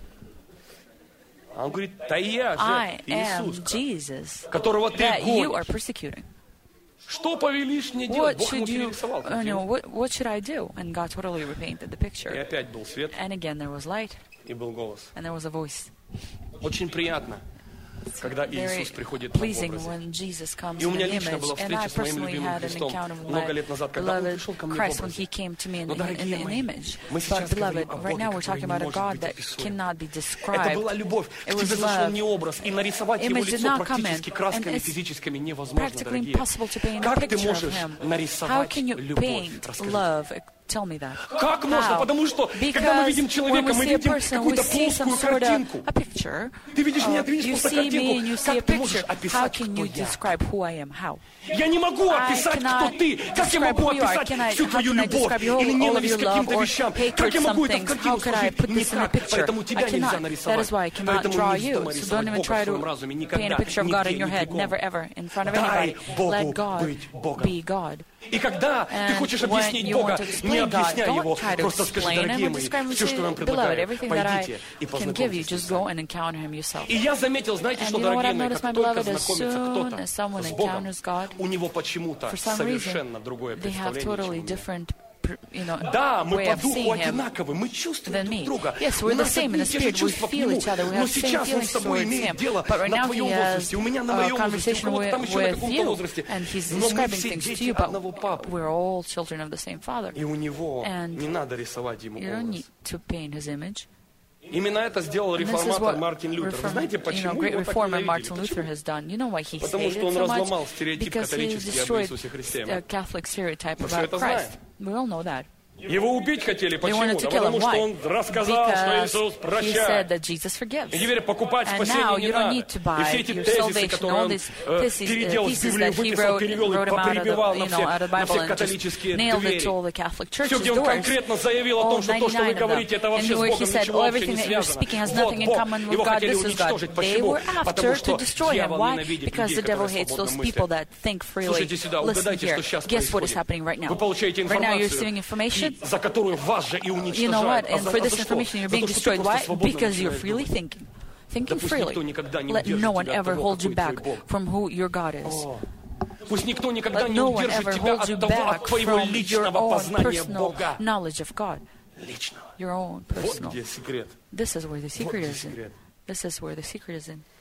А он говорит: «Да я же Иисус, которого ты гонишь. Что повелишь мне делать?» Бог ему перерисовал картину. What should I do? And God totally repainted the И picture. опять был свет, And again there was light, и был голос. and there was a voice. Очень приятно, когда Very Иисус приходит в pleasing образе. when Jesus comes И у in меня an лично image. была And I встреча с моим personally любимым had an Христом encounter with много my лет назад, когда Он beloved пришел ко мне в Christ when образе. He came to me in Но, дорогие an мои, image. мы сейчас But beloved, говорим о right Боге, now we're talking который about не a может God быть that описуем. cannot be Это described. была любовь. К It тебе was зашел не love. образ, и нарисовать его Image did лицо not come практически in, красками and it's физическими невозможно, Practically дорогие. impossible to paint a Как ты picture of можешь Him. How нарисовать can you любовь? paint Расскажи. love? Tell me that. Как можно? How? Потому что, когда мы видим Because when человека, we мы see a видим person, we какую-то see some плоскую sort картинку. of a picture. Ты видишь меня, ты видишь You просто see me and картинку. you see a Как ты можешь picture. How описать, can кто you я? describe who I am? How? Я не могу I описать, кто cannot ты. Как я describe могу who you are. описать всю How твою can I любовь describe your или all of ненависть your к love каким-то or вещам? hatred Как я some могу это в things? картину How could I сложить? put this in a Никак. picture? Поэтому I тебя нельзя cannot. That нарисовать. is why I cannot Поэтому draw не you. вздумай So don't рисовать even Бога в try своем to разуме. paint Никогда, a picture of God in нигде, your ни head. при ком. Never ever in front of Дай anybody. Богу Let God быть Богом. be God. И когда ты And хочешь when объяснить you Бога, want to не explain God, объясняй Его, don't try to просто скажи: explain Him дорогие and мои, describe Him. все, что нам Say, beloved, предлагают, everything that I пойдите и can give you, познакомьтесь just с go ним. and encounter Him yourself. И я заметил, знаете, And что, you know what дорогие I've мои, noticed, как my только beloved, as знакомится soon кто-то as someone с Богом, encounters God, у него почему-то for some совершенно reason, другое they have представление, totally чем у меня. different, Да, мы way по of духу seeing Him одинаковы, мы чувствуем than друг me. друга. Yes, У we're the нас same in одни the и те же spirit. We чувства к feel Нему. each other. We Но have same сейчас Он feelings с тобой towards имеет Him. дело But right на now твоем He has возрасте, у меня на a моем возрасте, у conversation кого-то там еще на with каком-то you, возрасте. and He's Но мы describing все things to дети you, but одного папы. we're all children of the same Father. И у Него And не надо рисовать Ему You don't образ. need to paint His image. Именно это сделал And this is реформатор what Мартин Лютер. Вы знаете, почему great его так reformer ненавидели? Martin Luther Почему? has done. You know why he Потому что hated он so much? разломал стереотип Because he католический об destroyed Иисусе Христе. a Catholic stereotype Мы все about это Christ. знаем. We all know that. Его убить хотели. They Почему? wanted to Да kill him. потому что Why? он рассказал, что Because Иисус he прощает. said that Jesus forgives. И теперь покупать And спасение now не you don't надо. need to И buy все эти your тезисы, salvation. которые All он these переделал в theses Библию, that he выписал, перевел и wrote them out of поприбивал the, на out of the все Bible and just католические nailed it двери. to all the Catholic Все, churches' где он doors. конкретно заявил о том, что то, что вы 99 of говорите, это them. вообще And с where he Богом said, ничего oh, вообще everything не that you're связано. speaking has Вот nothing in Бог. common with Его God. хотели This is God. уничтожить. They Почему? were Потому after что to destroy him. дьявол Why? ненавидит Because людей, the devil которые hates those свободно people мыслят. that think freely. Слушайте сюда, Listen угадайте, here. что сейчас Guess what is происходит. happening right now. Вы получаете Right now you're информацию, receiving information. за которую вас же и уничтожают. You know what? А And за for this что? information, you're За being то, что ты destroyed. просто Why? свободно Because you're начинаешь freely думать. thinking. Thinking Да пусть никто freely. никогда не Let удержит no one тебя от ever того, hold you какой твой back Бог. from who your God is. Пусть никто никогда Let не no one удержит ever тебя hold you от того, от back твоего from your личного own познания personal Бога. knowledge of God. Личного. Your own Вот personal. где секрет. This is where the Вот secret где is in. секрет. This is where the secret is in.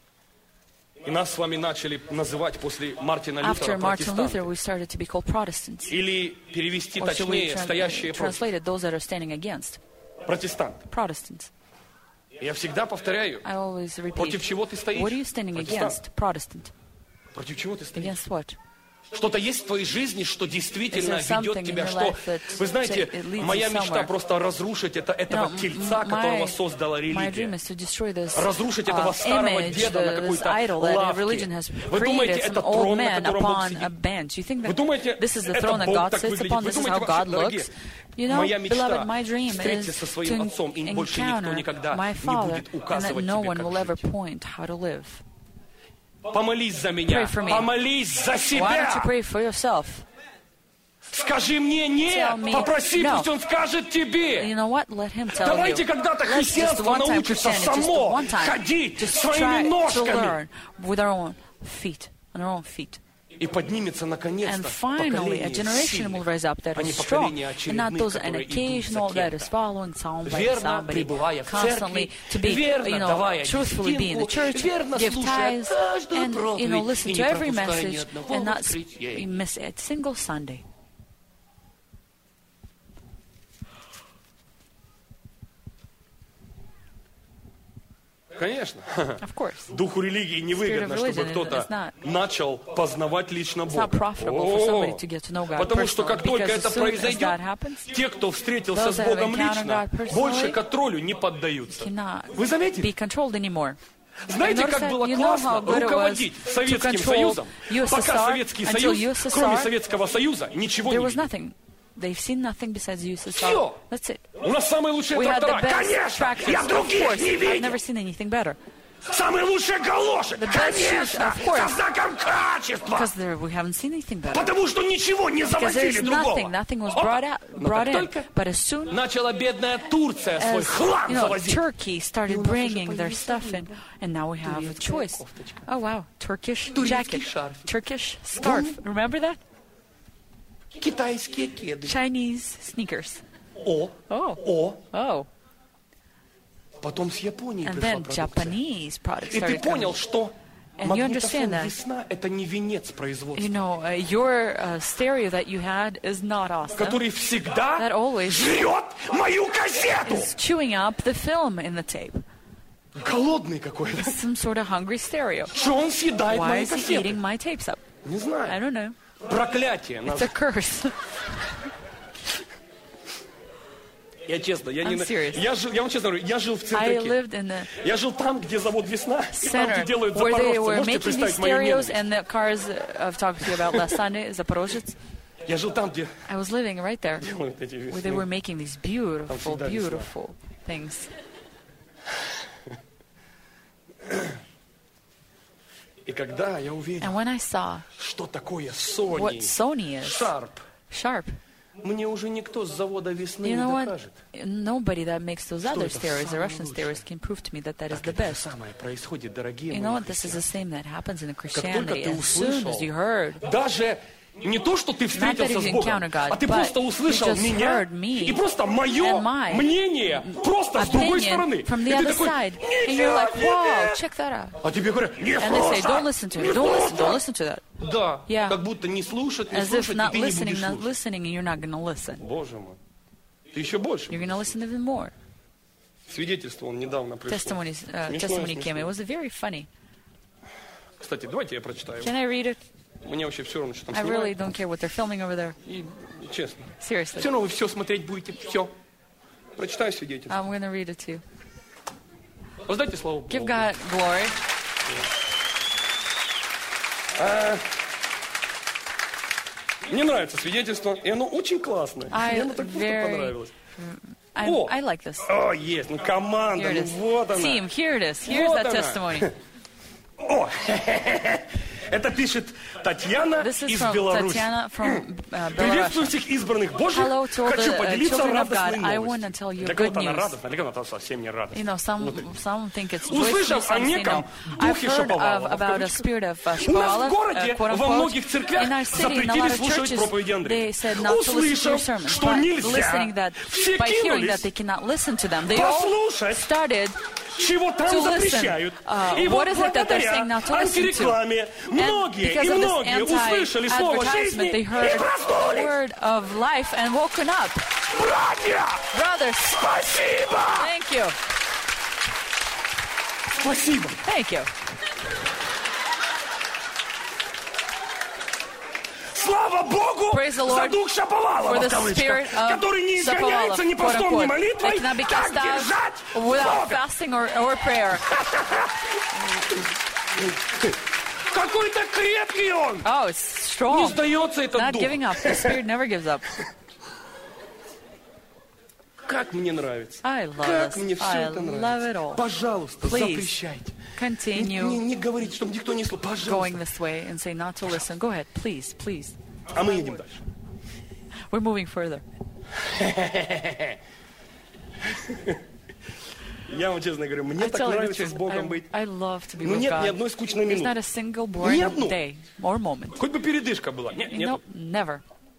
И нас с вами начали называть после Мартина After Лютера Martin Luther, протестанты. we started to be called Protestants. Или перевести Or should we точнее, стоящие против. translate it, those that are standing against. Протестанты. Protestants. Я всегда повторяю. I always repeat. Против чего ты стоишь? What are you standing Протестант. against? Protestant. Против чего ты стоишь? Against what? Что-то есть в твоей жизни, что действительно Is there ведет something тебя, in your что... life that Вы знаете, it leads моя you мечта somewhere? просто разрушить этого No, тельца, которого создала my dream религия. is to destroy this Разрушить этого старого image, деда на this какой-то idol that religion лавке. has Вы думаете, created, это some old трон, на man котором Бог upon a сидит? bench. You think Вы that думаете, this is the это throne that Бог God так sits выглядит? upon? Вы This is думаете, how God вообще, дорогие, looks? You know, моя beloved, мечта my dream встретиться is со своим to отцом, и больше никто encounter никогда my не Father, будет and that указывать no тебе, one will как ever жить. point how to live. Помолись за меня, Pray for me. помолись за Why don't себя. you pray for yourself? Скажи мне нет, Tell me попроси, no. пусть он скажет тебе. You know what? Let him tell Давайте you. когда-то Let's just христианство one time научится Christianity, just само one time, ходить just своими try to ножками. learn with our own feet, on our own feet. И поднимется наконец-то And finally, a generation will rise up that is strong, and not those an occasional that is following sound by somebody, constantly to be, truthfully be in the church, give tithes, and, listen to every message, and not miss a single Sunday. Конечно. Of course. Духу религии невыгодно, чтобы кто-то начал познавать лично Бога. Потому что как только это произойдет, те, кто встретился с Богом лично, больше контролю не поддаются. Вы заметили? Знаете, как было классно руководить Советским Союзом, пока Советский Союз, кроме Советского Союза, ничего не видел? They've seen nothing besides USSR. That's it. У нас самые лучшие трактора. Конечно! Я других не видел. I've never seen anything better. Самые лучшие галоши. Конечно! Со знаком качества. Because we haven't seen anything better. Потому что ничего не завозили другого. Nothing was brought in. But as soon начала бедная Турция свой хлам завозить. Turkey started bringing their stuff in, and now we have a choice. Oh wow, Turkish jacket, Turkish scarf. Remember that? Китайские кеды. Chinese sneakers. Потом с Японии and пришла then Japanese products И ты понял, что and you understand that весна — это не венец производства. Your stereo that you had is not awesome. Который всегда that always жрет мою кассету. Is chewing up the film in the tape. Голодный какой-то. Some sort of hungry stereo. Что он съедает мои кассеты? Why is he eating my tapes up? Не знаю. I don't know. Проклятие. It's a curse. Я честно, я вам честно говорю, я жил в центре. Я жил там, где завод «Весна», и там, где делают where they were Запорожцы. Можете making these представить мою stereos ненависть? and the cars I've talked to you about last Sunday, Zaporozhets. Я жил там, где I was living right there, делают эти весны. where they were making these beautiful, beautiful things. И когда я увидел, And when I saw что такое what Sony is, Sharp, мне уже никто с завода «Весны» не докажет. Nobody that makes those other stereos, the Russian stereos, can prove to me that is the best. You know what? This is the same that happens in Christianity. As soon as you heard, даже не то, что ты встретился с Богом, а ты просто услышал меня и просто мое мнение просто с другой стороны. И ты такой, ничего себе! А тебе говорят, не слушай! Don't listen to that. Да, как будто не слушать, не слушать, и ты не будешь слушать. Боже мой. Ты еще больше. You're going to listen even more. Свидетельство он недавно пришло. Testimony came. It was very funny. Кстати, давайте я прочитаю. Can I read it? Мне вообще все равно, что там I really don't care what they're filming over there. И честно. Seriously. Все равно вы все смотреть будете. Все. Прочитаю свидетельство. I'm going to read it to you. Воздайте славу Богу. Give God glory. Мне нравится свидетельство, и оно очень классное. Мне оно так просто понравилось. I like this. О, есть, команда, вот она. Team, here it is. Here's that testimony. О, это пишет Татьяна из Беларуси. Приветствую всех избранных Божьих. Хочу поделиться радостной новостью. Для кого-то она радостная, для кого-то совсем не радостная. Услышав о неком духе Шаповалова, у нас в городе во многих церквях запретили слушать проповеди Андрея. Услышав, что нельзя, все кинулись послушать, чего там запрещают. И вот благодаря антирекламе многие услышали слово жизни и проснулись. Братья, спасибо! Спасибо! Слава Богу за дух Шаповалова, в кавычках, который не изгоняется ни постом, ни молитвой, как держать Какой-то крепкий он! Не сдается этот дух. Как мне нравится. Как мне все это нравится. Пожалуйста, запрещайте. Не говорите, чтобы никто не слушал. Пожалуйста. Go ahead, please. А мы едем дальше. We're moving further. Я вам честно говорю, мне так нравится с Богом быть. I love to be Ну with нет ни God. одной скучной There's not минуты. a single Ни boring одну. day or moment. Хоть бы передышка была. Нет, No, нет. never.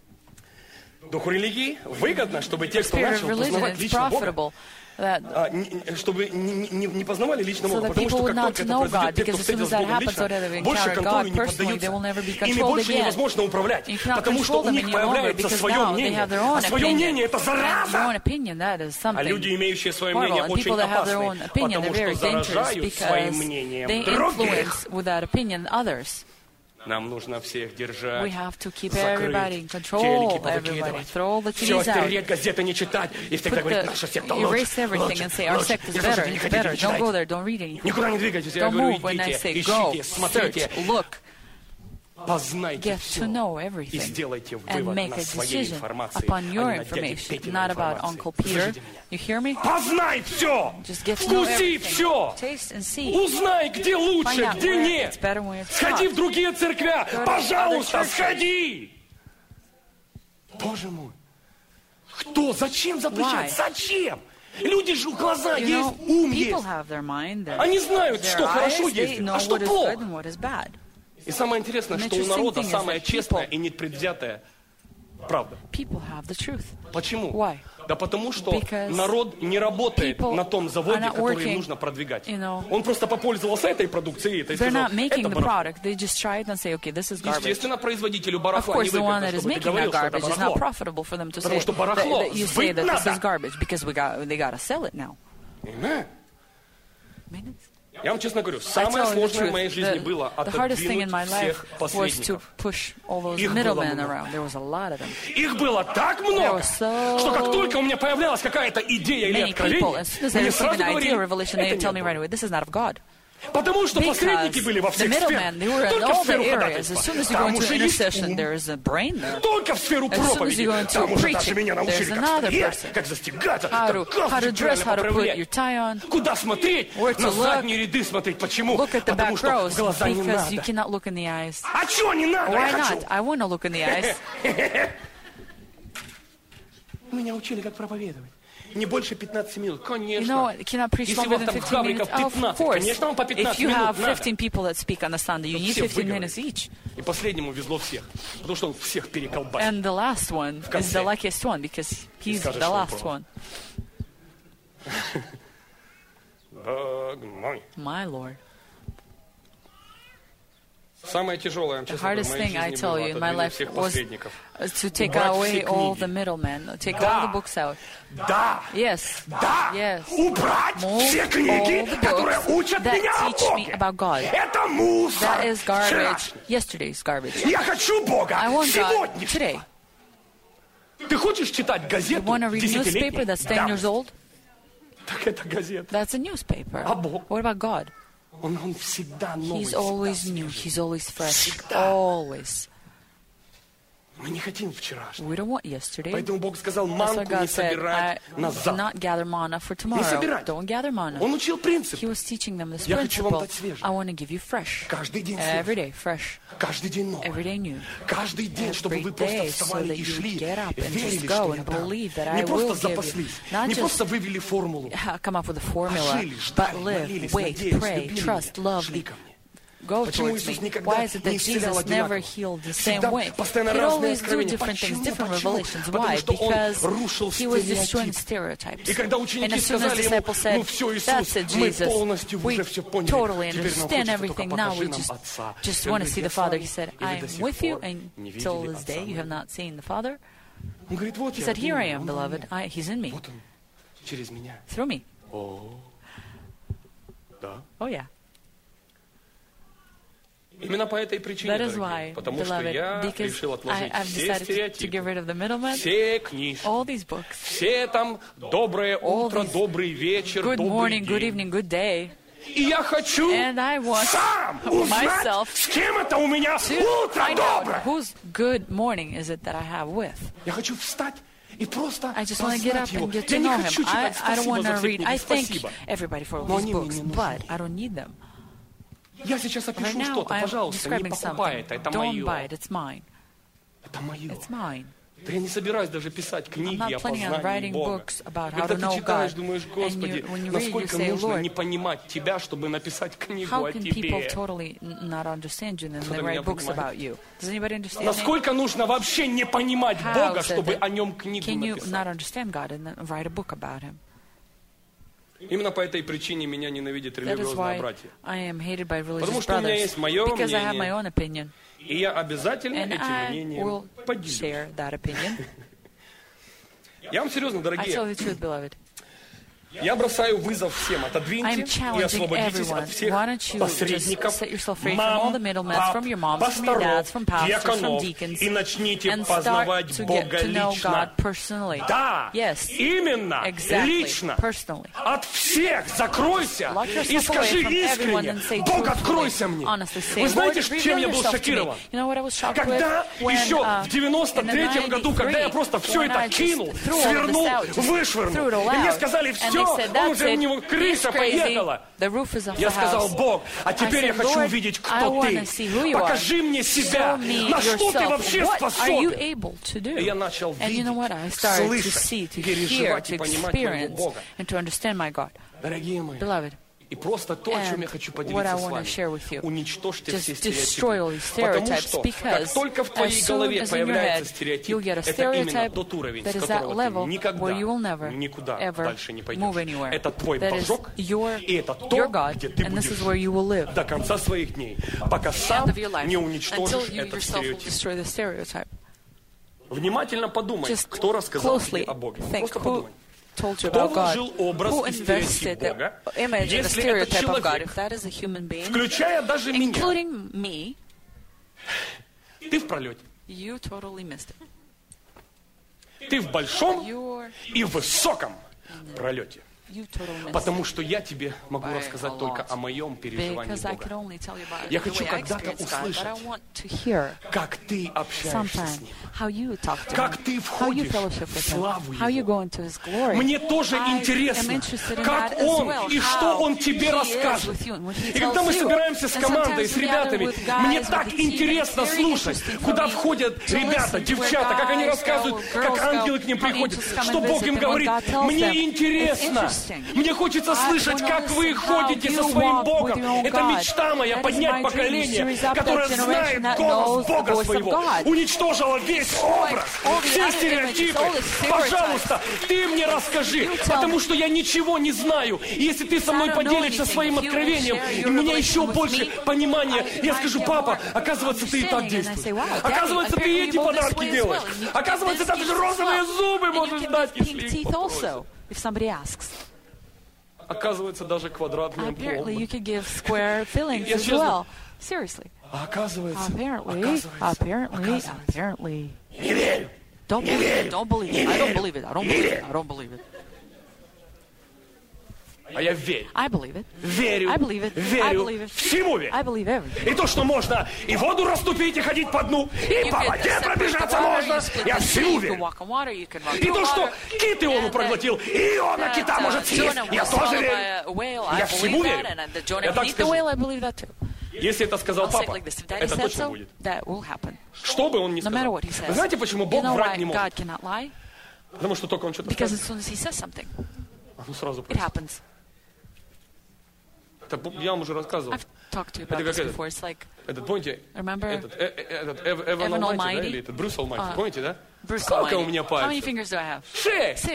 Духу религии выгодно, чтобы те, кто Spirit начал of religion, познавать it's лично Бога, profitable. That чтобы не познавали лично so Бога, that потому people что would как not только это know God, произойдет, те, кто because as soon встретил as с that Богом happens, so лично, that they больше encounter контролю God не personally, they will поддаются. never be Ими controlled больше again. невозможно управлять, You cannot потому что control у them них any longer появляется because свое now they мнение. have their own А свое opinion. мнение — это And their зараза. own opinion, that is А something люди, имеющие свое horrible. мнение, And очень people that have their опасны, own opinion, they're потому very что dangerous заражают своим because мнением they других. influence with that opinion others. Нам нужно всех держать, We have to keep закрыть, everybody in control, телеки everybody. повыкидывать, Throw all the все TVs out. стереть, газеты не читать, и всегда говорить, наша секта лучше, Erase everything and say our лучше. sect is Я слушаю, better, не it's хотите, better. не Don't читайте. go there, don't read anything. Никуда не двигайтесь, я Don't говорю, move when I say идите, go, ищите, смотрите, search, look, познайте get все to know и everything, сделайте and вывод make на a своей decision информации, upon а не your на дяде information, Петиной not about информации. Uncle Peter. Слышите меня? You hear me? Познай все! Just get to know Вкуси everything. все! Taste and see. Узнай, где лучше, Find out где where нет! it's better, where it's Сходи not. в другие церквя! to Пожалуйста, other churches. сходи! Боже мой! Кто? Зачем запрещать? Why? Зачем? Люди же у глаза You есть, know, ум people есть. have their mind, their, Они знают, their что хорошо eyes, they есть, know а что what is плохо. good and what is bad. И самое интересное, что у Interesting народа thing is самая that честная people- и непредвзятая правда. People have the truth. Почему? Why? Да потому что Because народ не работает people на том заводе, are not который working, нужно продвигать. you know. Он просто попользовался этой продукцией и They're сказал, not making это the барахло. product. They just try it and say, okay, this is garbage. Естественно, производителю Of барахла course, не the one выгодно, that is чтобы ты making that говорил, что это garbage is not барахло. profitable for them to Потому say что барахло that you say сбыть that this надо. is garbage because they got to sell it now. Amen. Minutes? Я вам честно говорю, I самое tell you the сложное в моей truth. жизни было The hardest thing in my отодвинуть life всех was to посредников. push all those Их было middlemen много. around. There was a lot of them. Их было так There много, was so что как только у меня появлялась какая-то идея или many people, откровение, as soon as they мне receive сразу an idea or говорили, revelation, это they tell не me от right Бога. away, this is not of God. Потому что посредники Because были во the всех middlemen, they were сферах. in Только в all the сферу areas. ходатайства. As soon as you go Там into уже есть intercession, ум. there is a brain there. Только в сферу As soon as you проповеди. go into Там уже preaching, даже меня научили, there's как another стоять, person. как застегаться, How to как галстук dress, how to правильно put your поправлять. tie on. Куда смотреть? Where to На look. задние ряды смотреть. Почему? Look at the Потому back что rows в глаза не because you надо. cannot look in the eyes. А чего не надо? Why Я хочу. not? I want to look in the eyes. Меня учили, как проповедовать. Не больше 15 минут. You know, Конечно. you cannot preach Если longer вас than там 15 гавриков minutes. Of 15, course. конечно, вам по If 15 you have минут надо. 15 people that speak on a Sunday, you need Все 15 выговорили. minutes each. И последнему везло всех. Потому что он всех переколбасил. And the last one is конце. the luckiest one because he's скажешь, the что он last прав. one. Бог мой. My Lord. Самое тяжелое, я вам The честно говорю, в hardest моей thing I жизни tell было you in my отодвинуть life всех was посредников. to take Убрать away все all книги. the middlemen, take Да. all the books out. Да. Yes. Да. Yes. Убрать Move все all книги, the которые books учат that меня о teach me Боге. about God. Это мусор. That is garbage. Вчерашний. Yesterday's garbage. Я хочу Бога I want God сегодня. today. Ты хочешь читать You газету want to read a newspaper десятилетней that's 10 years давности? old? Так это газета. That's a newspaper. А Бог? What about God? Он всегда новый. He's always всегда new. свежий. He's always fresh. Всегда. Always. Мы не хотим вчерашнего. We don't want yesterday. Поэтому Бог сказал, That's манку why не God said, собирать на do завтра. not gather manna for tomorrow. собирать. Don't gather manna. Он учил принцип. He was teaching them this Я хочу вам principle. дать свежее. I want to give you fresh. Каждый день Every свежее. day, fresh. Каждый день новый. Every day new. Каждый день, чтобы Every вы просто day, so вставали that и you шли, get up и and just верили, go что я and дам. believe that I Не просто will give you. запаслись, Not не just просто вывели формулу, come up with a formula, жили, ждали, but live, молились, wait, надеялись, pray, любили trust, меня, love шли me. ко мне. Go Почему towards Иисус me. никогда Why is it не that исцелял Jesus never одинаково? healed the same Всегда way? постоянно He'd разные always do откровения. different things, Почему? different Почему? revelations. Потому Why? что он Because рушил he was destroying стереотипы. stereotypes. И когда And ученики as soon as сказали ему, disciples said, ну все, Иисус, that's it, мы Jesus. полностью We уже все поняли. totally Теперь нам understand хочется everything. только Now покажи we нам just Отца. want И он to see говорит, the Father. He я said, с вами, и I вы до am сих with you, пор and не till видели this Отца day you have моего. not seen the Father. Он говорит, вот He я said, here I думаю, am, он beloved. во мне. He's in me, Вот он, через меня. through me. Да. Oh, yeah. Именно по этой причине, That is дорогие, why, потому что beloved, я because решил отложить I've все decided to get стереотипы, rid of the middlemen, все книжки, all these books. все там доброе All утро, these добрый вечер, Good добрый morning, good день. evening, good day. И я хочу And I want сам узнать, myself с кем это у меня to утро find out доброе. whose good morning is it that I have with. Я хочу встать и просто I just want to get up познать его. and get Я to не know хочу him. читать I don't спасибо want за to все read. книги, I thank спасибо. everybody for all Но these они мне books, не нужны. but I don't need them. Я сейчас Right опишу now, что-то, I'm пожалуйста, не describing покупай something. это, это Don't мое. buy it. It's mine. Это мое. It's mine. Да я не собираюсь даже писать книги о познании Бога. Когда ты читаешь, думаешь, Господи, насколько нужно не понимать Тебя, чтобы написать книгу о Тебе. Насколько нужно вообще не понимать Бога, чтобы о Нем книгу написать. Именно по этой причине меня ненавидят религиозные братья. Потому что у меня есть мое мнение, и я обязательно этим мнением поделюсь. Я вам серьезно, дорогие, я бросаю вызов всем. Отодвиньте и освободитесь от всех посредников, мам, пап, пасторов, диаконов и начните познавать Бога лично. Да, именно, лично. От всех закройся и скажи искренне: Бог, откройся мне. Вы знаете, чем я был шокирован? Когда еще в 93-м году, когда я просто все это кинул, свернул, вышвырнул, и мне сказали: все, он уже у него крыша поехала. Я сказал: Бог, а теперь я хочу увидеть, кто ты. Покажи мне себя, на что ты вообще способен. И я начал видеть, слышать, переживать и понимать моего Бога. Дорогие мои, и просто то, о чем я хочу поделиться с вами: уничтожьте все стереотипы. Потому что, как только в твоей голове появляется стереотип, это именно тот уровень, с которого ты никогда, никуда дальше не пойдешь. Это твой божок, и это то, где ты будешь до конца своих дней, пока сам не уничтожишь этот стереотип. Внимательно подумай, кто рассказал тебе о Боге. Просто подумай. Кто вложил образ и стереотип Бога, если это человек, включая даже меня, ты в пролете. Ты в большом и в высоком пролете. Потому что я тебе могу рассказать только о моем переживании Бога. Я хочу когда-то услышать, как ты общаешься с Ним, как ты входишь в славу Его. Мне тоже интересно, как Он и что Он тебе расскажет. И когда мы собираемся с командой, с ребятами, мне так интересно слушать, куда входят ребята, девчата, как они рассказывают, как ангелы к ним приходят, что Бог им говорит. Мне интересно. Мне хочется слышать, как вы ходите со своим Богом. Это мечта моя, поднять поколение, которое знает голос Бога своего, уничтожило весь образ, все стереотипы. Пожалуйста, ты мне расскажи, потому что я ничего не знаю. И если ты со мной поделишься своим откровением, и у меня еще больше понимания, я скажу: папа, оказывается, ты и так действуешь. Оказывается, ты и эти подарки делаешь. Оказывается, даже розовые зубы можешь дать, если их попросишь. Оказывается, даже квадратные пломбы. Я честно. Оказывается. Не верю. Don't believe it. I don't believe it. А я верю. I believe it. Верю. I believe it. Верю. I believe it. Всему верю. I believe everything. И то, что можно и воду расступить, и ходить по дну, и по воде пробежаться можно, я всему верю. И то, что кит Иону проглотил, и Иона кита может съесть, я тоже верю. Я всему верю. Я так скажу. Если это сказал папа, это точно будет. Что бы он ни сказал. Вы знаете, почему Бог врать не может? Потому что только он что-то скажет, оно сразу происходит. Я вам уже рассказывал. Это как этот, помните, этот Эван Алмайти, да, или этот Брюс Алмайти, помните, да? Сколько у меня пальцев? 6!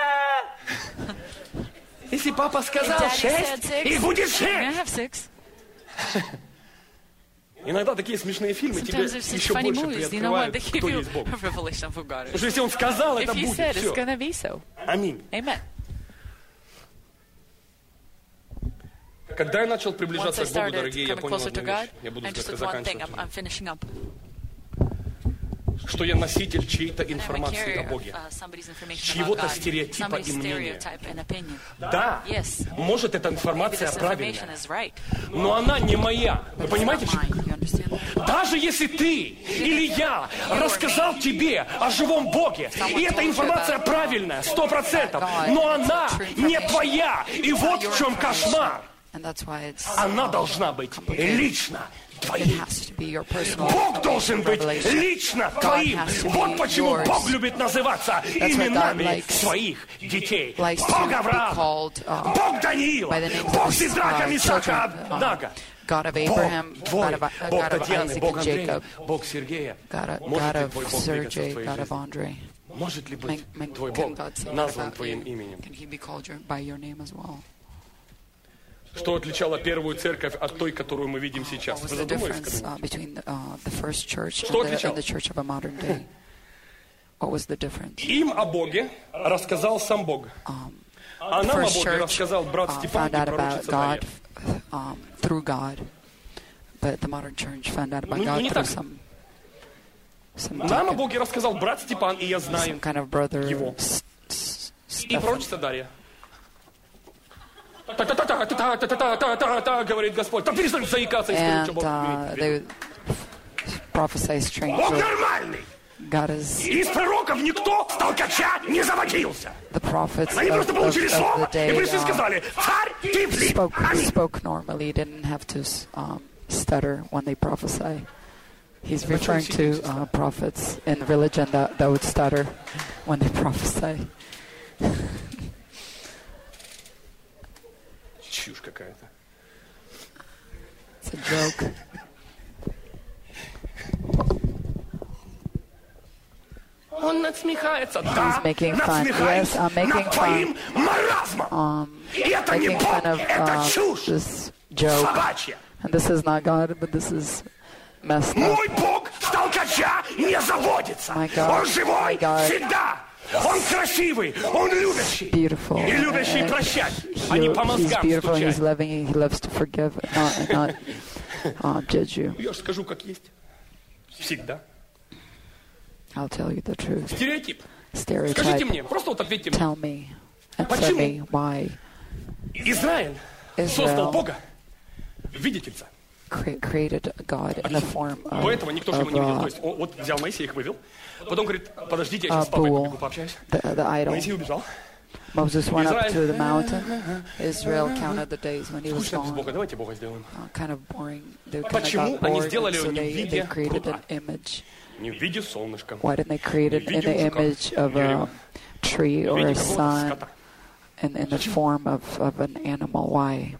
Если папа сказал 6, их будет 6! Иногда такие смешные фильмы тебе еще больше приоткрывают, кто есть Бог. Потому что если Он сказал, это будет. Все. Аминь. Когда я начал приближаться к Богу, дорогие, я понял одну вещь. Я буду заканчивать. Что я носитель чьей-то информации о Боге, чьего-то стереотипа и мнения. Да, может, эта информация правильная, но она не моя. Вы понимаете, почему? Даже если ты или я рассказал тебе о живом Боге, и эта информация правильная, 100%, но она не твоя. И вот в чем кошмар. Она должна быть лично твоим. Бог должен быть лично твоим. Вот почему Бог любит называться именами своих детей. Бог Авраама, Бог Даниила, Бог Сидрака, Мисака, Абднага. God of Abraham, God of Isaac and Jacob, Бог Сергея, God of Sergey, God of Andre. Может ли быть твой Бог назван твоим именем? Can he be called by your name as well? Что отличало первую церковь от той, которую мы видим сейчас? What was Вы the задумались difference between the first church Что and отличало? the church of a modern day? What was the difference? Им о Боге рассказал сам Бог. А нам о First Боге church рассказал брат Стефан found и out about пророчица Дарья. God through God, but the modern church found out about God не through так. some Нам о deacon, Боге рассказал брат Степан, и я some знаю kind of brother. его. И Stephen. пророчица Дарья. Та-та-та-та-та-та-та-та-та, говорит Господь. Так перестань заикаться и скажи, что And Бог имеет в виду. they prophesy Бог strangely. нормальный. God is Из пророков никто с толкача не заводился. the prophets Они просто получили of слово the и day пришли и сказали: царь Тифли. Аминь. spoke normally, didn't have to stutter when they prophesy. He's referring to prophets in religion that would stutter when they prophesy. Чушь какая-то. It's a joke. Он надсмехается. Да, making fun. надсмехаюсь Yes, I'm making над твоим маразмом. И это не Making Бог, fun of это чушь this joke. собачья. And this is not God, but this is messed up. Мой Бог с толкача не заводится. My God, Он живой my God. всегда. Он красивый, он любящий. Beautiful. И любящий прощать, а не по He's мозгам beautiful, he's стучать. loving, and he loves to forgive and not judge you. Я же скажу, как есть. Всегда. I'll tell you the truth. Стереотип. Stereotype. Скажите мне, просто вот ответьте мне. Tell me. Answer Почему? me. Why? Израиль создал Бога в виде тельца. Created God in the form До этого никто же его не видел. То есть он вот взял Моисея, их вывел. Потом говорит: подождите, я сейчас с папой bull, побегу, пообщаюсь. the idol. Моисей убежал. Moses went up Израиль. to the mountain. Israel counted the days when he was Скучно без gone. Бога, давайте Бога сделаем. Kind of boring. They kind of Почему got они bored, сделали so его не в they виде created пруда? an image. Не в виде солнышка. Why didn't they create it Не в in виде the мужика, image of дерева, a tree не в or виде a какого-то sun скота. in the form of an animal? Why?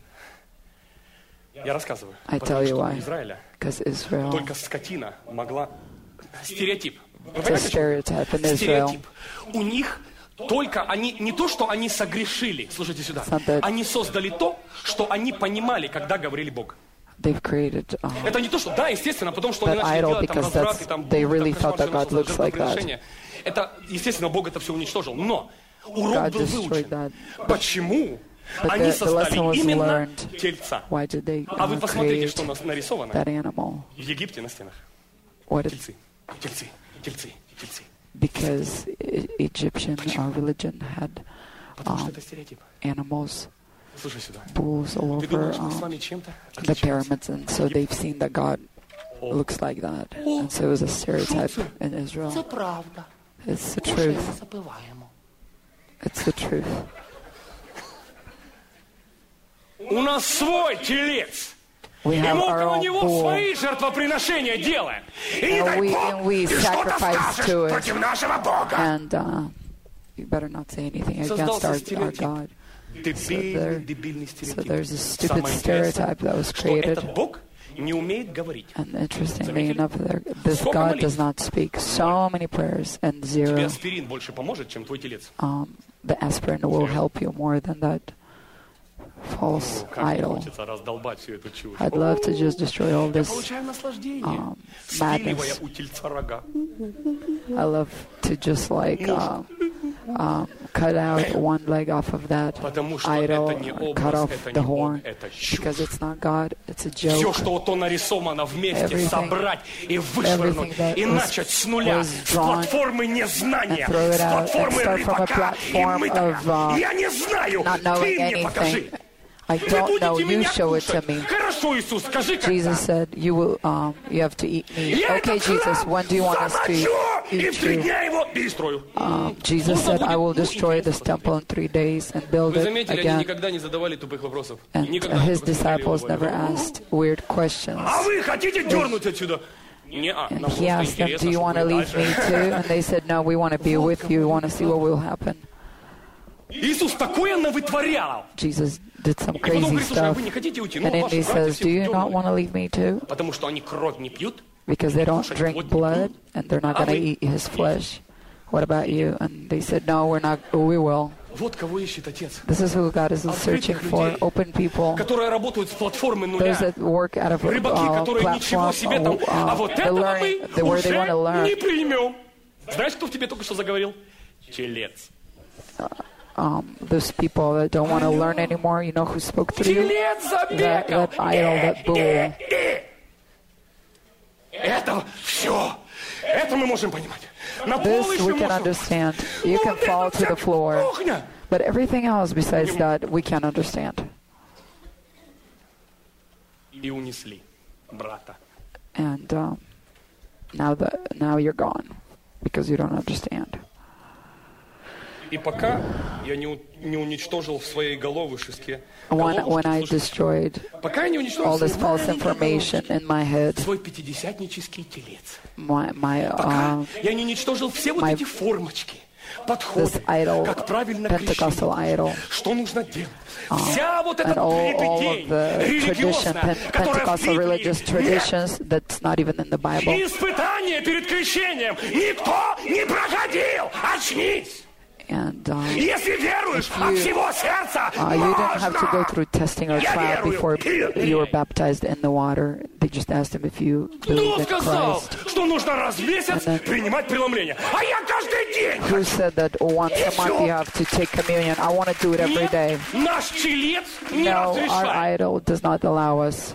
Я рассказываю. I Потому tell you что у why. Израиля Because Israel, только скотина могла... Стереотип. Вы it's a понимаете, stereotype in Israel. стереотип. У них только они, не то, что они согрешили, слушайте сюда, It's not that- они создали то, что они понимали, когда говорили Бог. They've created Это не то, что, да, естественно, потому что они that начали idol делать там because разврат, that's- и там they Бог, really там thought that God looks like that. жертвоприношение. Это, естественно, Бог это все уничтожил. Но урок God был destroyed выучен. that. Почему But они the lesson was создали именно learned. тельца? Why did they А вы посмотрите, create что у нас нарисовано that animal? в Египте на стенах. What did, Тельцы, тельцы, тельцы, тельцы. because Egyptian religion had Потому что это стереотип. animals, Слушай сюда. bulls all Ты over думаешь, мы с вами чем-то the отличаемся? pyramids, and so they've seen that God looks like that, and so it was a stereotype in Israel. Это правда. It's the Уже truth. забываемо. It's the truth. У нас свой телец. We И have мы our около own него bull, свои жертвоприношения делаем. И не And дай we Бог, ты что-то sacrifice скажешь to it. против нашего Бога. and you better not say anything Создался against our стереотип. God. Дебильный, дебильный So стереотип. there's a stupid Самое интересное, stereotype that was что created. этот Бог не умеет говорить. And interestingly Заметили? enough, this Сколько God молитв? does not speak. So many prayers and Тебе zero. аспирин больше поможет, чем твой телец. The aspirin will help you more than that false Как мне idol. хочется раздолбать всю эту чушь. I'd love to just destroy all Я this. получаю наслаждение, madness. спиливая у тельца рога. I love to just like cut out one leg off of that Потому что idol, это не cut образ, off это the не Бог, horn, это чушь. because it's not God, it's a Все, joke. что вот то нарисовано вместе, Everything- собрать и вышвырнуть, everything that и was- начать с нуля, was с drawn платформы незнания, and throw it с out and платформы start from a рыбака и platform мытаря. of, Я не знаю, not ты knowing мне покажи. anything. I Вы don't know, будете you меня show it to кушать. me. Хорошо, Иисус, скажи, когда. Jesus said, you will, you have to eat meat. Я Okay, этот Jesus, храм when do you want us to eat? замочу Jesus said, I will destroy this temple in 3 days and build it again. And his disciples never asked weird questions. And he asked them, do you want to leave me too? And they said, no, we want to be with you. We want to see what will happen. Jesus did some crazy stuff. And then he says, do you not want to leave me too? Because they don't drink blood and they're not going to eat his flesh. What about you? And they said, no, we will. This is who God is searching for. Open people. Those that work out of a platform. They learn where they want to learn. Those people that don't want to learn anymore, you know who spoke to you? That idol, that bull. This we can understand. You can fall to the floor. But everything else besides that, we can't understand. And now you're gone because you don't understand. When I destroyed all this false information in my head, this idol, Pentecostal idol, and all of the tradition, Pentecostal religious traditions that's not even in the Bible. And you didn't have to go through testing or trial before you were baptized in the water. They just asked him if you believe in Christ. Who said that once a month you have to take communion? I want to do it every day. No, our idol does not allow us.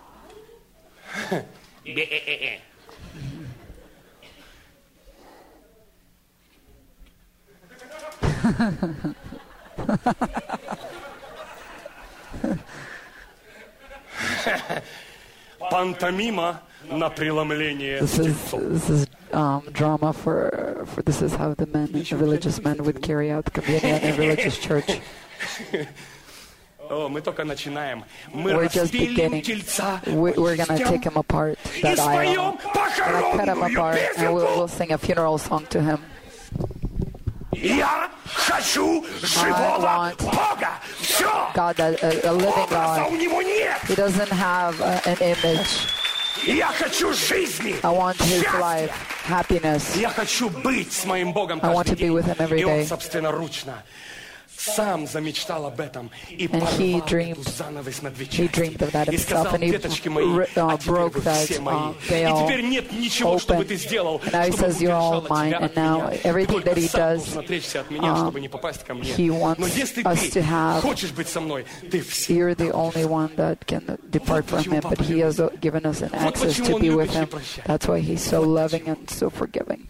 Пантомима на преломление. This is drama for this is how the religious men would carry out communion in religious church. Мы только начинаем. We're just beginning. We're going to take him apart, that idol. We're going to cut him apart, and we'll sing a funeral song to him. I want God, a living God. He doesn't have an image. I want his life, happiness. I want to be with him every day. And he dreamed of that himself, and he broke that veil open. And now he says, you're all mine. And now everything that he does, he wants us to have. You're the only one that can depart from him, but he has given us an access to be with him. That's why he's so loving and so forgiving.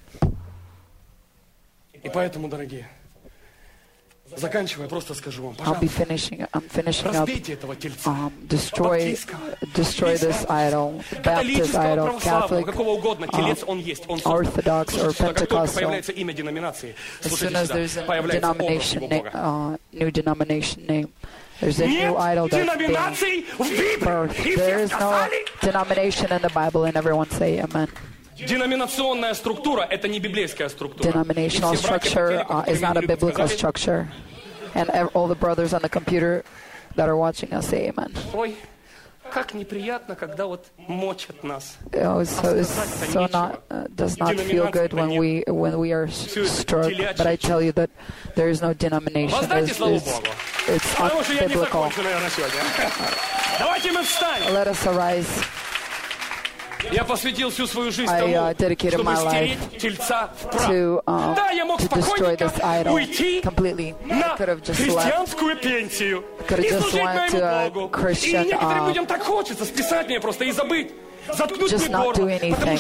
I'll be finishing. I'm finishing up. Destroy this idol, Baptist idol, Catholic, Orthodox, or Pentecostal. As soon as there's a denomination new denomination name, there's a new idol that's being birthed. There is no denomination in the Bible, and everyone say amen. Denominational structure is not a biblical structure. And all the brothers on the computer that are watching us say amen. Does not feel good when we are struck. But I tell you that there is no denomination. It's unbiblical. Let us arise. I dedicated my life to destroy this idol completely. I could have just left. Could have just went to a Christian, just not do anything.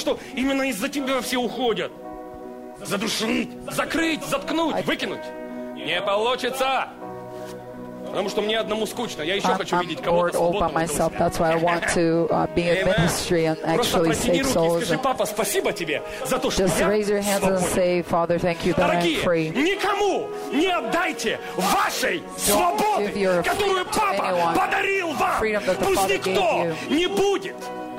Потому что мне одному скучно. Я еще хочу видеть I'm кого-то bored all by свободного. myself. That's why I want to be in ministry and Просто actually протяни save руки и souls. скажи: папа, спасибо тебе за то, что Just я raise your hands and свободен. say, Father, thank you that I'm Дорогие, free. никому не отдайте вашей свободы, give your которую freedom to папа anyone. подарил вам. Freedom that the Пусть Father никто gave you. не будет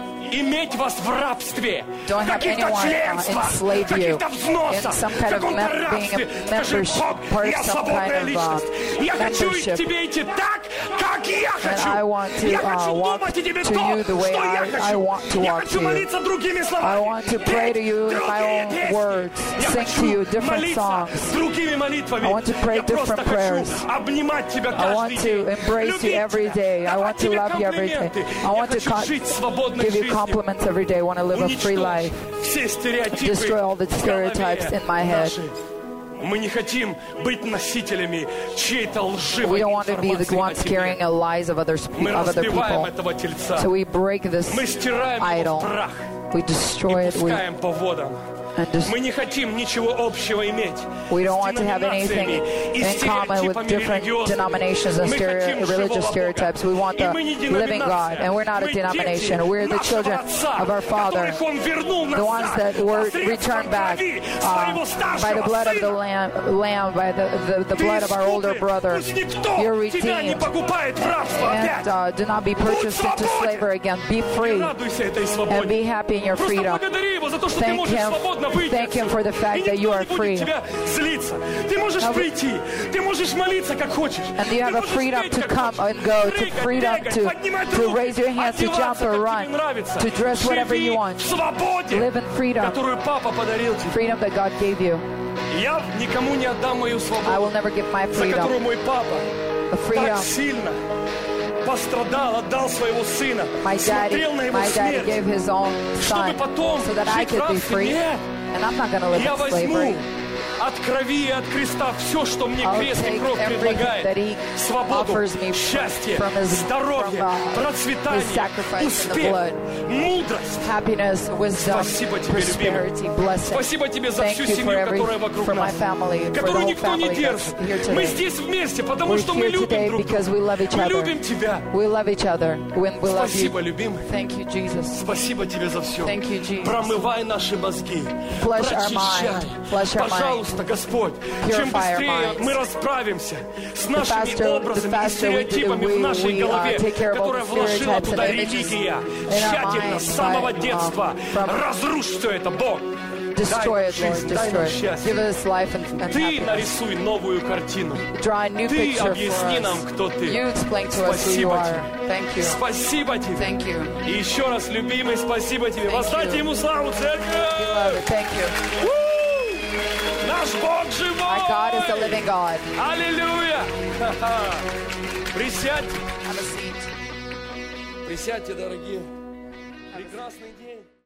иметь вас в рабстве, Don't have каких-то anyone членствах, enslave you каких-то взносах, in some kind of каком-то being рабстве. a Скажи: membership, Бог, part of я some свободная kind of личность. Я хочу membership. тебе идти так, как я хочу. I want to Я хочу walk думать о тебе to то, you the way что я I хочу. want to Я walk хочу to you. молиться другими I словами. want to pray to you in my own Другие words, песни. Я sing хочу to you different молиться songs. другими молитвами. I want to pray Я просто different хочу prayers. обнимать тебя I want каждый день. to embrace you Любить every тебя. day. I want Давать to тебе love you every day. комплименты. I Я want to хочу жить свободной give you жизнью. compliments every day. I want to live a free life. Все стереотипы Destroy all the в stereotypes голове in my head. нашей. Мы не хотим быть носителями чьей-то We лживой don't want to be the информации о ones тебе. carrying lies of other Мы разбиваем people. этого тельца. So we break this Мы стираем его в idol. прах We и destroy it. пускаем по водам. Мы не хотим ничего общего иметь We don't с want to have anything деноминациями и in common with стереотипами different религиозными. denominations and Мы хотим religious живого stereotypes. We want Бога. the И мы не living God, деноминация. and we're not a Мы denomination. дети We're the нашего children Отца, of our Father, которых Он вернул the ones назад that were посредством returned back крови своего by the старшего blood of the сына. Lamb, by the Ты blood of our older искуплен. brother. Пусть никто You're тебя не redeemed. покупает в рабство опять. And do not be purchased into slavery again. Be free Радуйся этой and свободе. be happy in your Просто freedom. благодари Его за то, что ты Thank можешь Him. свободно выйти Thank Him for the отсюда. fact И that никто you are не будет free. тебя злиться. Ты можешь прийти, ты можешь молиться как хочешь. And you have a freedom to come and go, to freedom to raise your hands, to jump or run, to dress whatever you want. Live in freedom, которую папа подарил тебе. freedom that God gave you. Я никому не отдам мою I свободу, will never give my за которую freedom, мой папа the так freedom сильно пострадал, отдал своего сына, смотрел на его my daddy gave смерть, his own son чтобы потом so that I жить в could be рабстве. free. Нет, And I'm not going to live я in возьму slavery. от крови и от креста все, что мне I'll крест и take кровь everything предлагает. that He Свободу, offers me счастье, from His здоровье, процветание, His sacrifice in the успех, blood. мудрость. Happiness, wisdom, Спасибо тебе, prosperity, любимый. blessing. Спасибо тебе за Thank всю you семью, for которая вокруг for my нас, family, for the которую whole никто не family держит. that's here Мы today. здесь вместе, потому We're что мы here любим today друг because we love друга. each Мы other. любим тебя. We love each other. When we love you. Спасибо, любимый. Thank you, Jesus. Спасибо тебе за все. Thank you, Jesus. Промывай наши мозги. Flush our Прочищай. mind. Flush our mind. Пожалуйста, Господь, чем Purify our быстрее minds. мы расправимся с The нашими образами и faster стереотипами в нашей голове, take care of all которая the вложила stereotypes туда and images религия, in our тщательно, minds с самого by, детства. from- Разрушь все это, Бог. Destroy it, Lord. жизнь, дай нам Destroy it. счастье. Give us life and Ты happiness. нарисуй новую картину. Draw a new Ты picture объясни for нам, us. кто ты. You explain to us who you Спасибо are. тебе. Thank you. Спасибо тебе. Thank you. И еще раз, любимый, спасибо тебе. Thank Воздайте you. ему славу, церковь. Love it. Thank you. У! Наш Бог живой. Our God is the living God. Аллилуйя. Ха-ха. Присядьте. Have a seat. Присядьте, дорогие. Прекрасный день.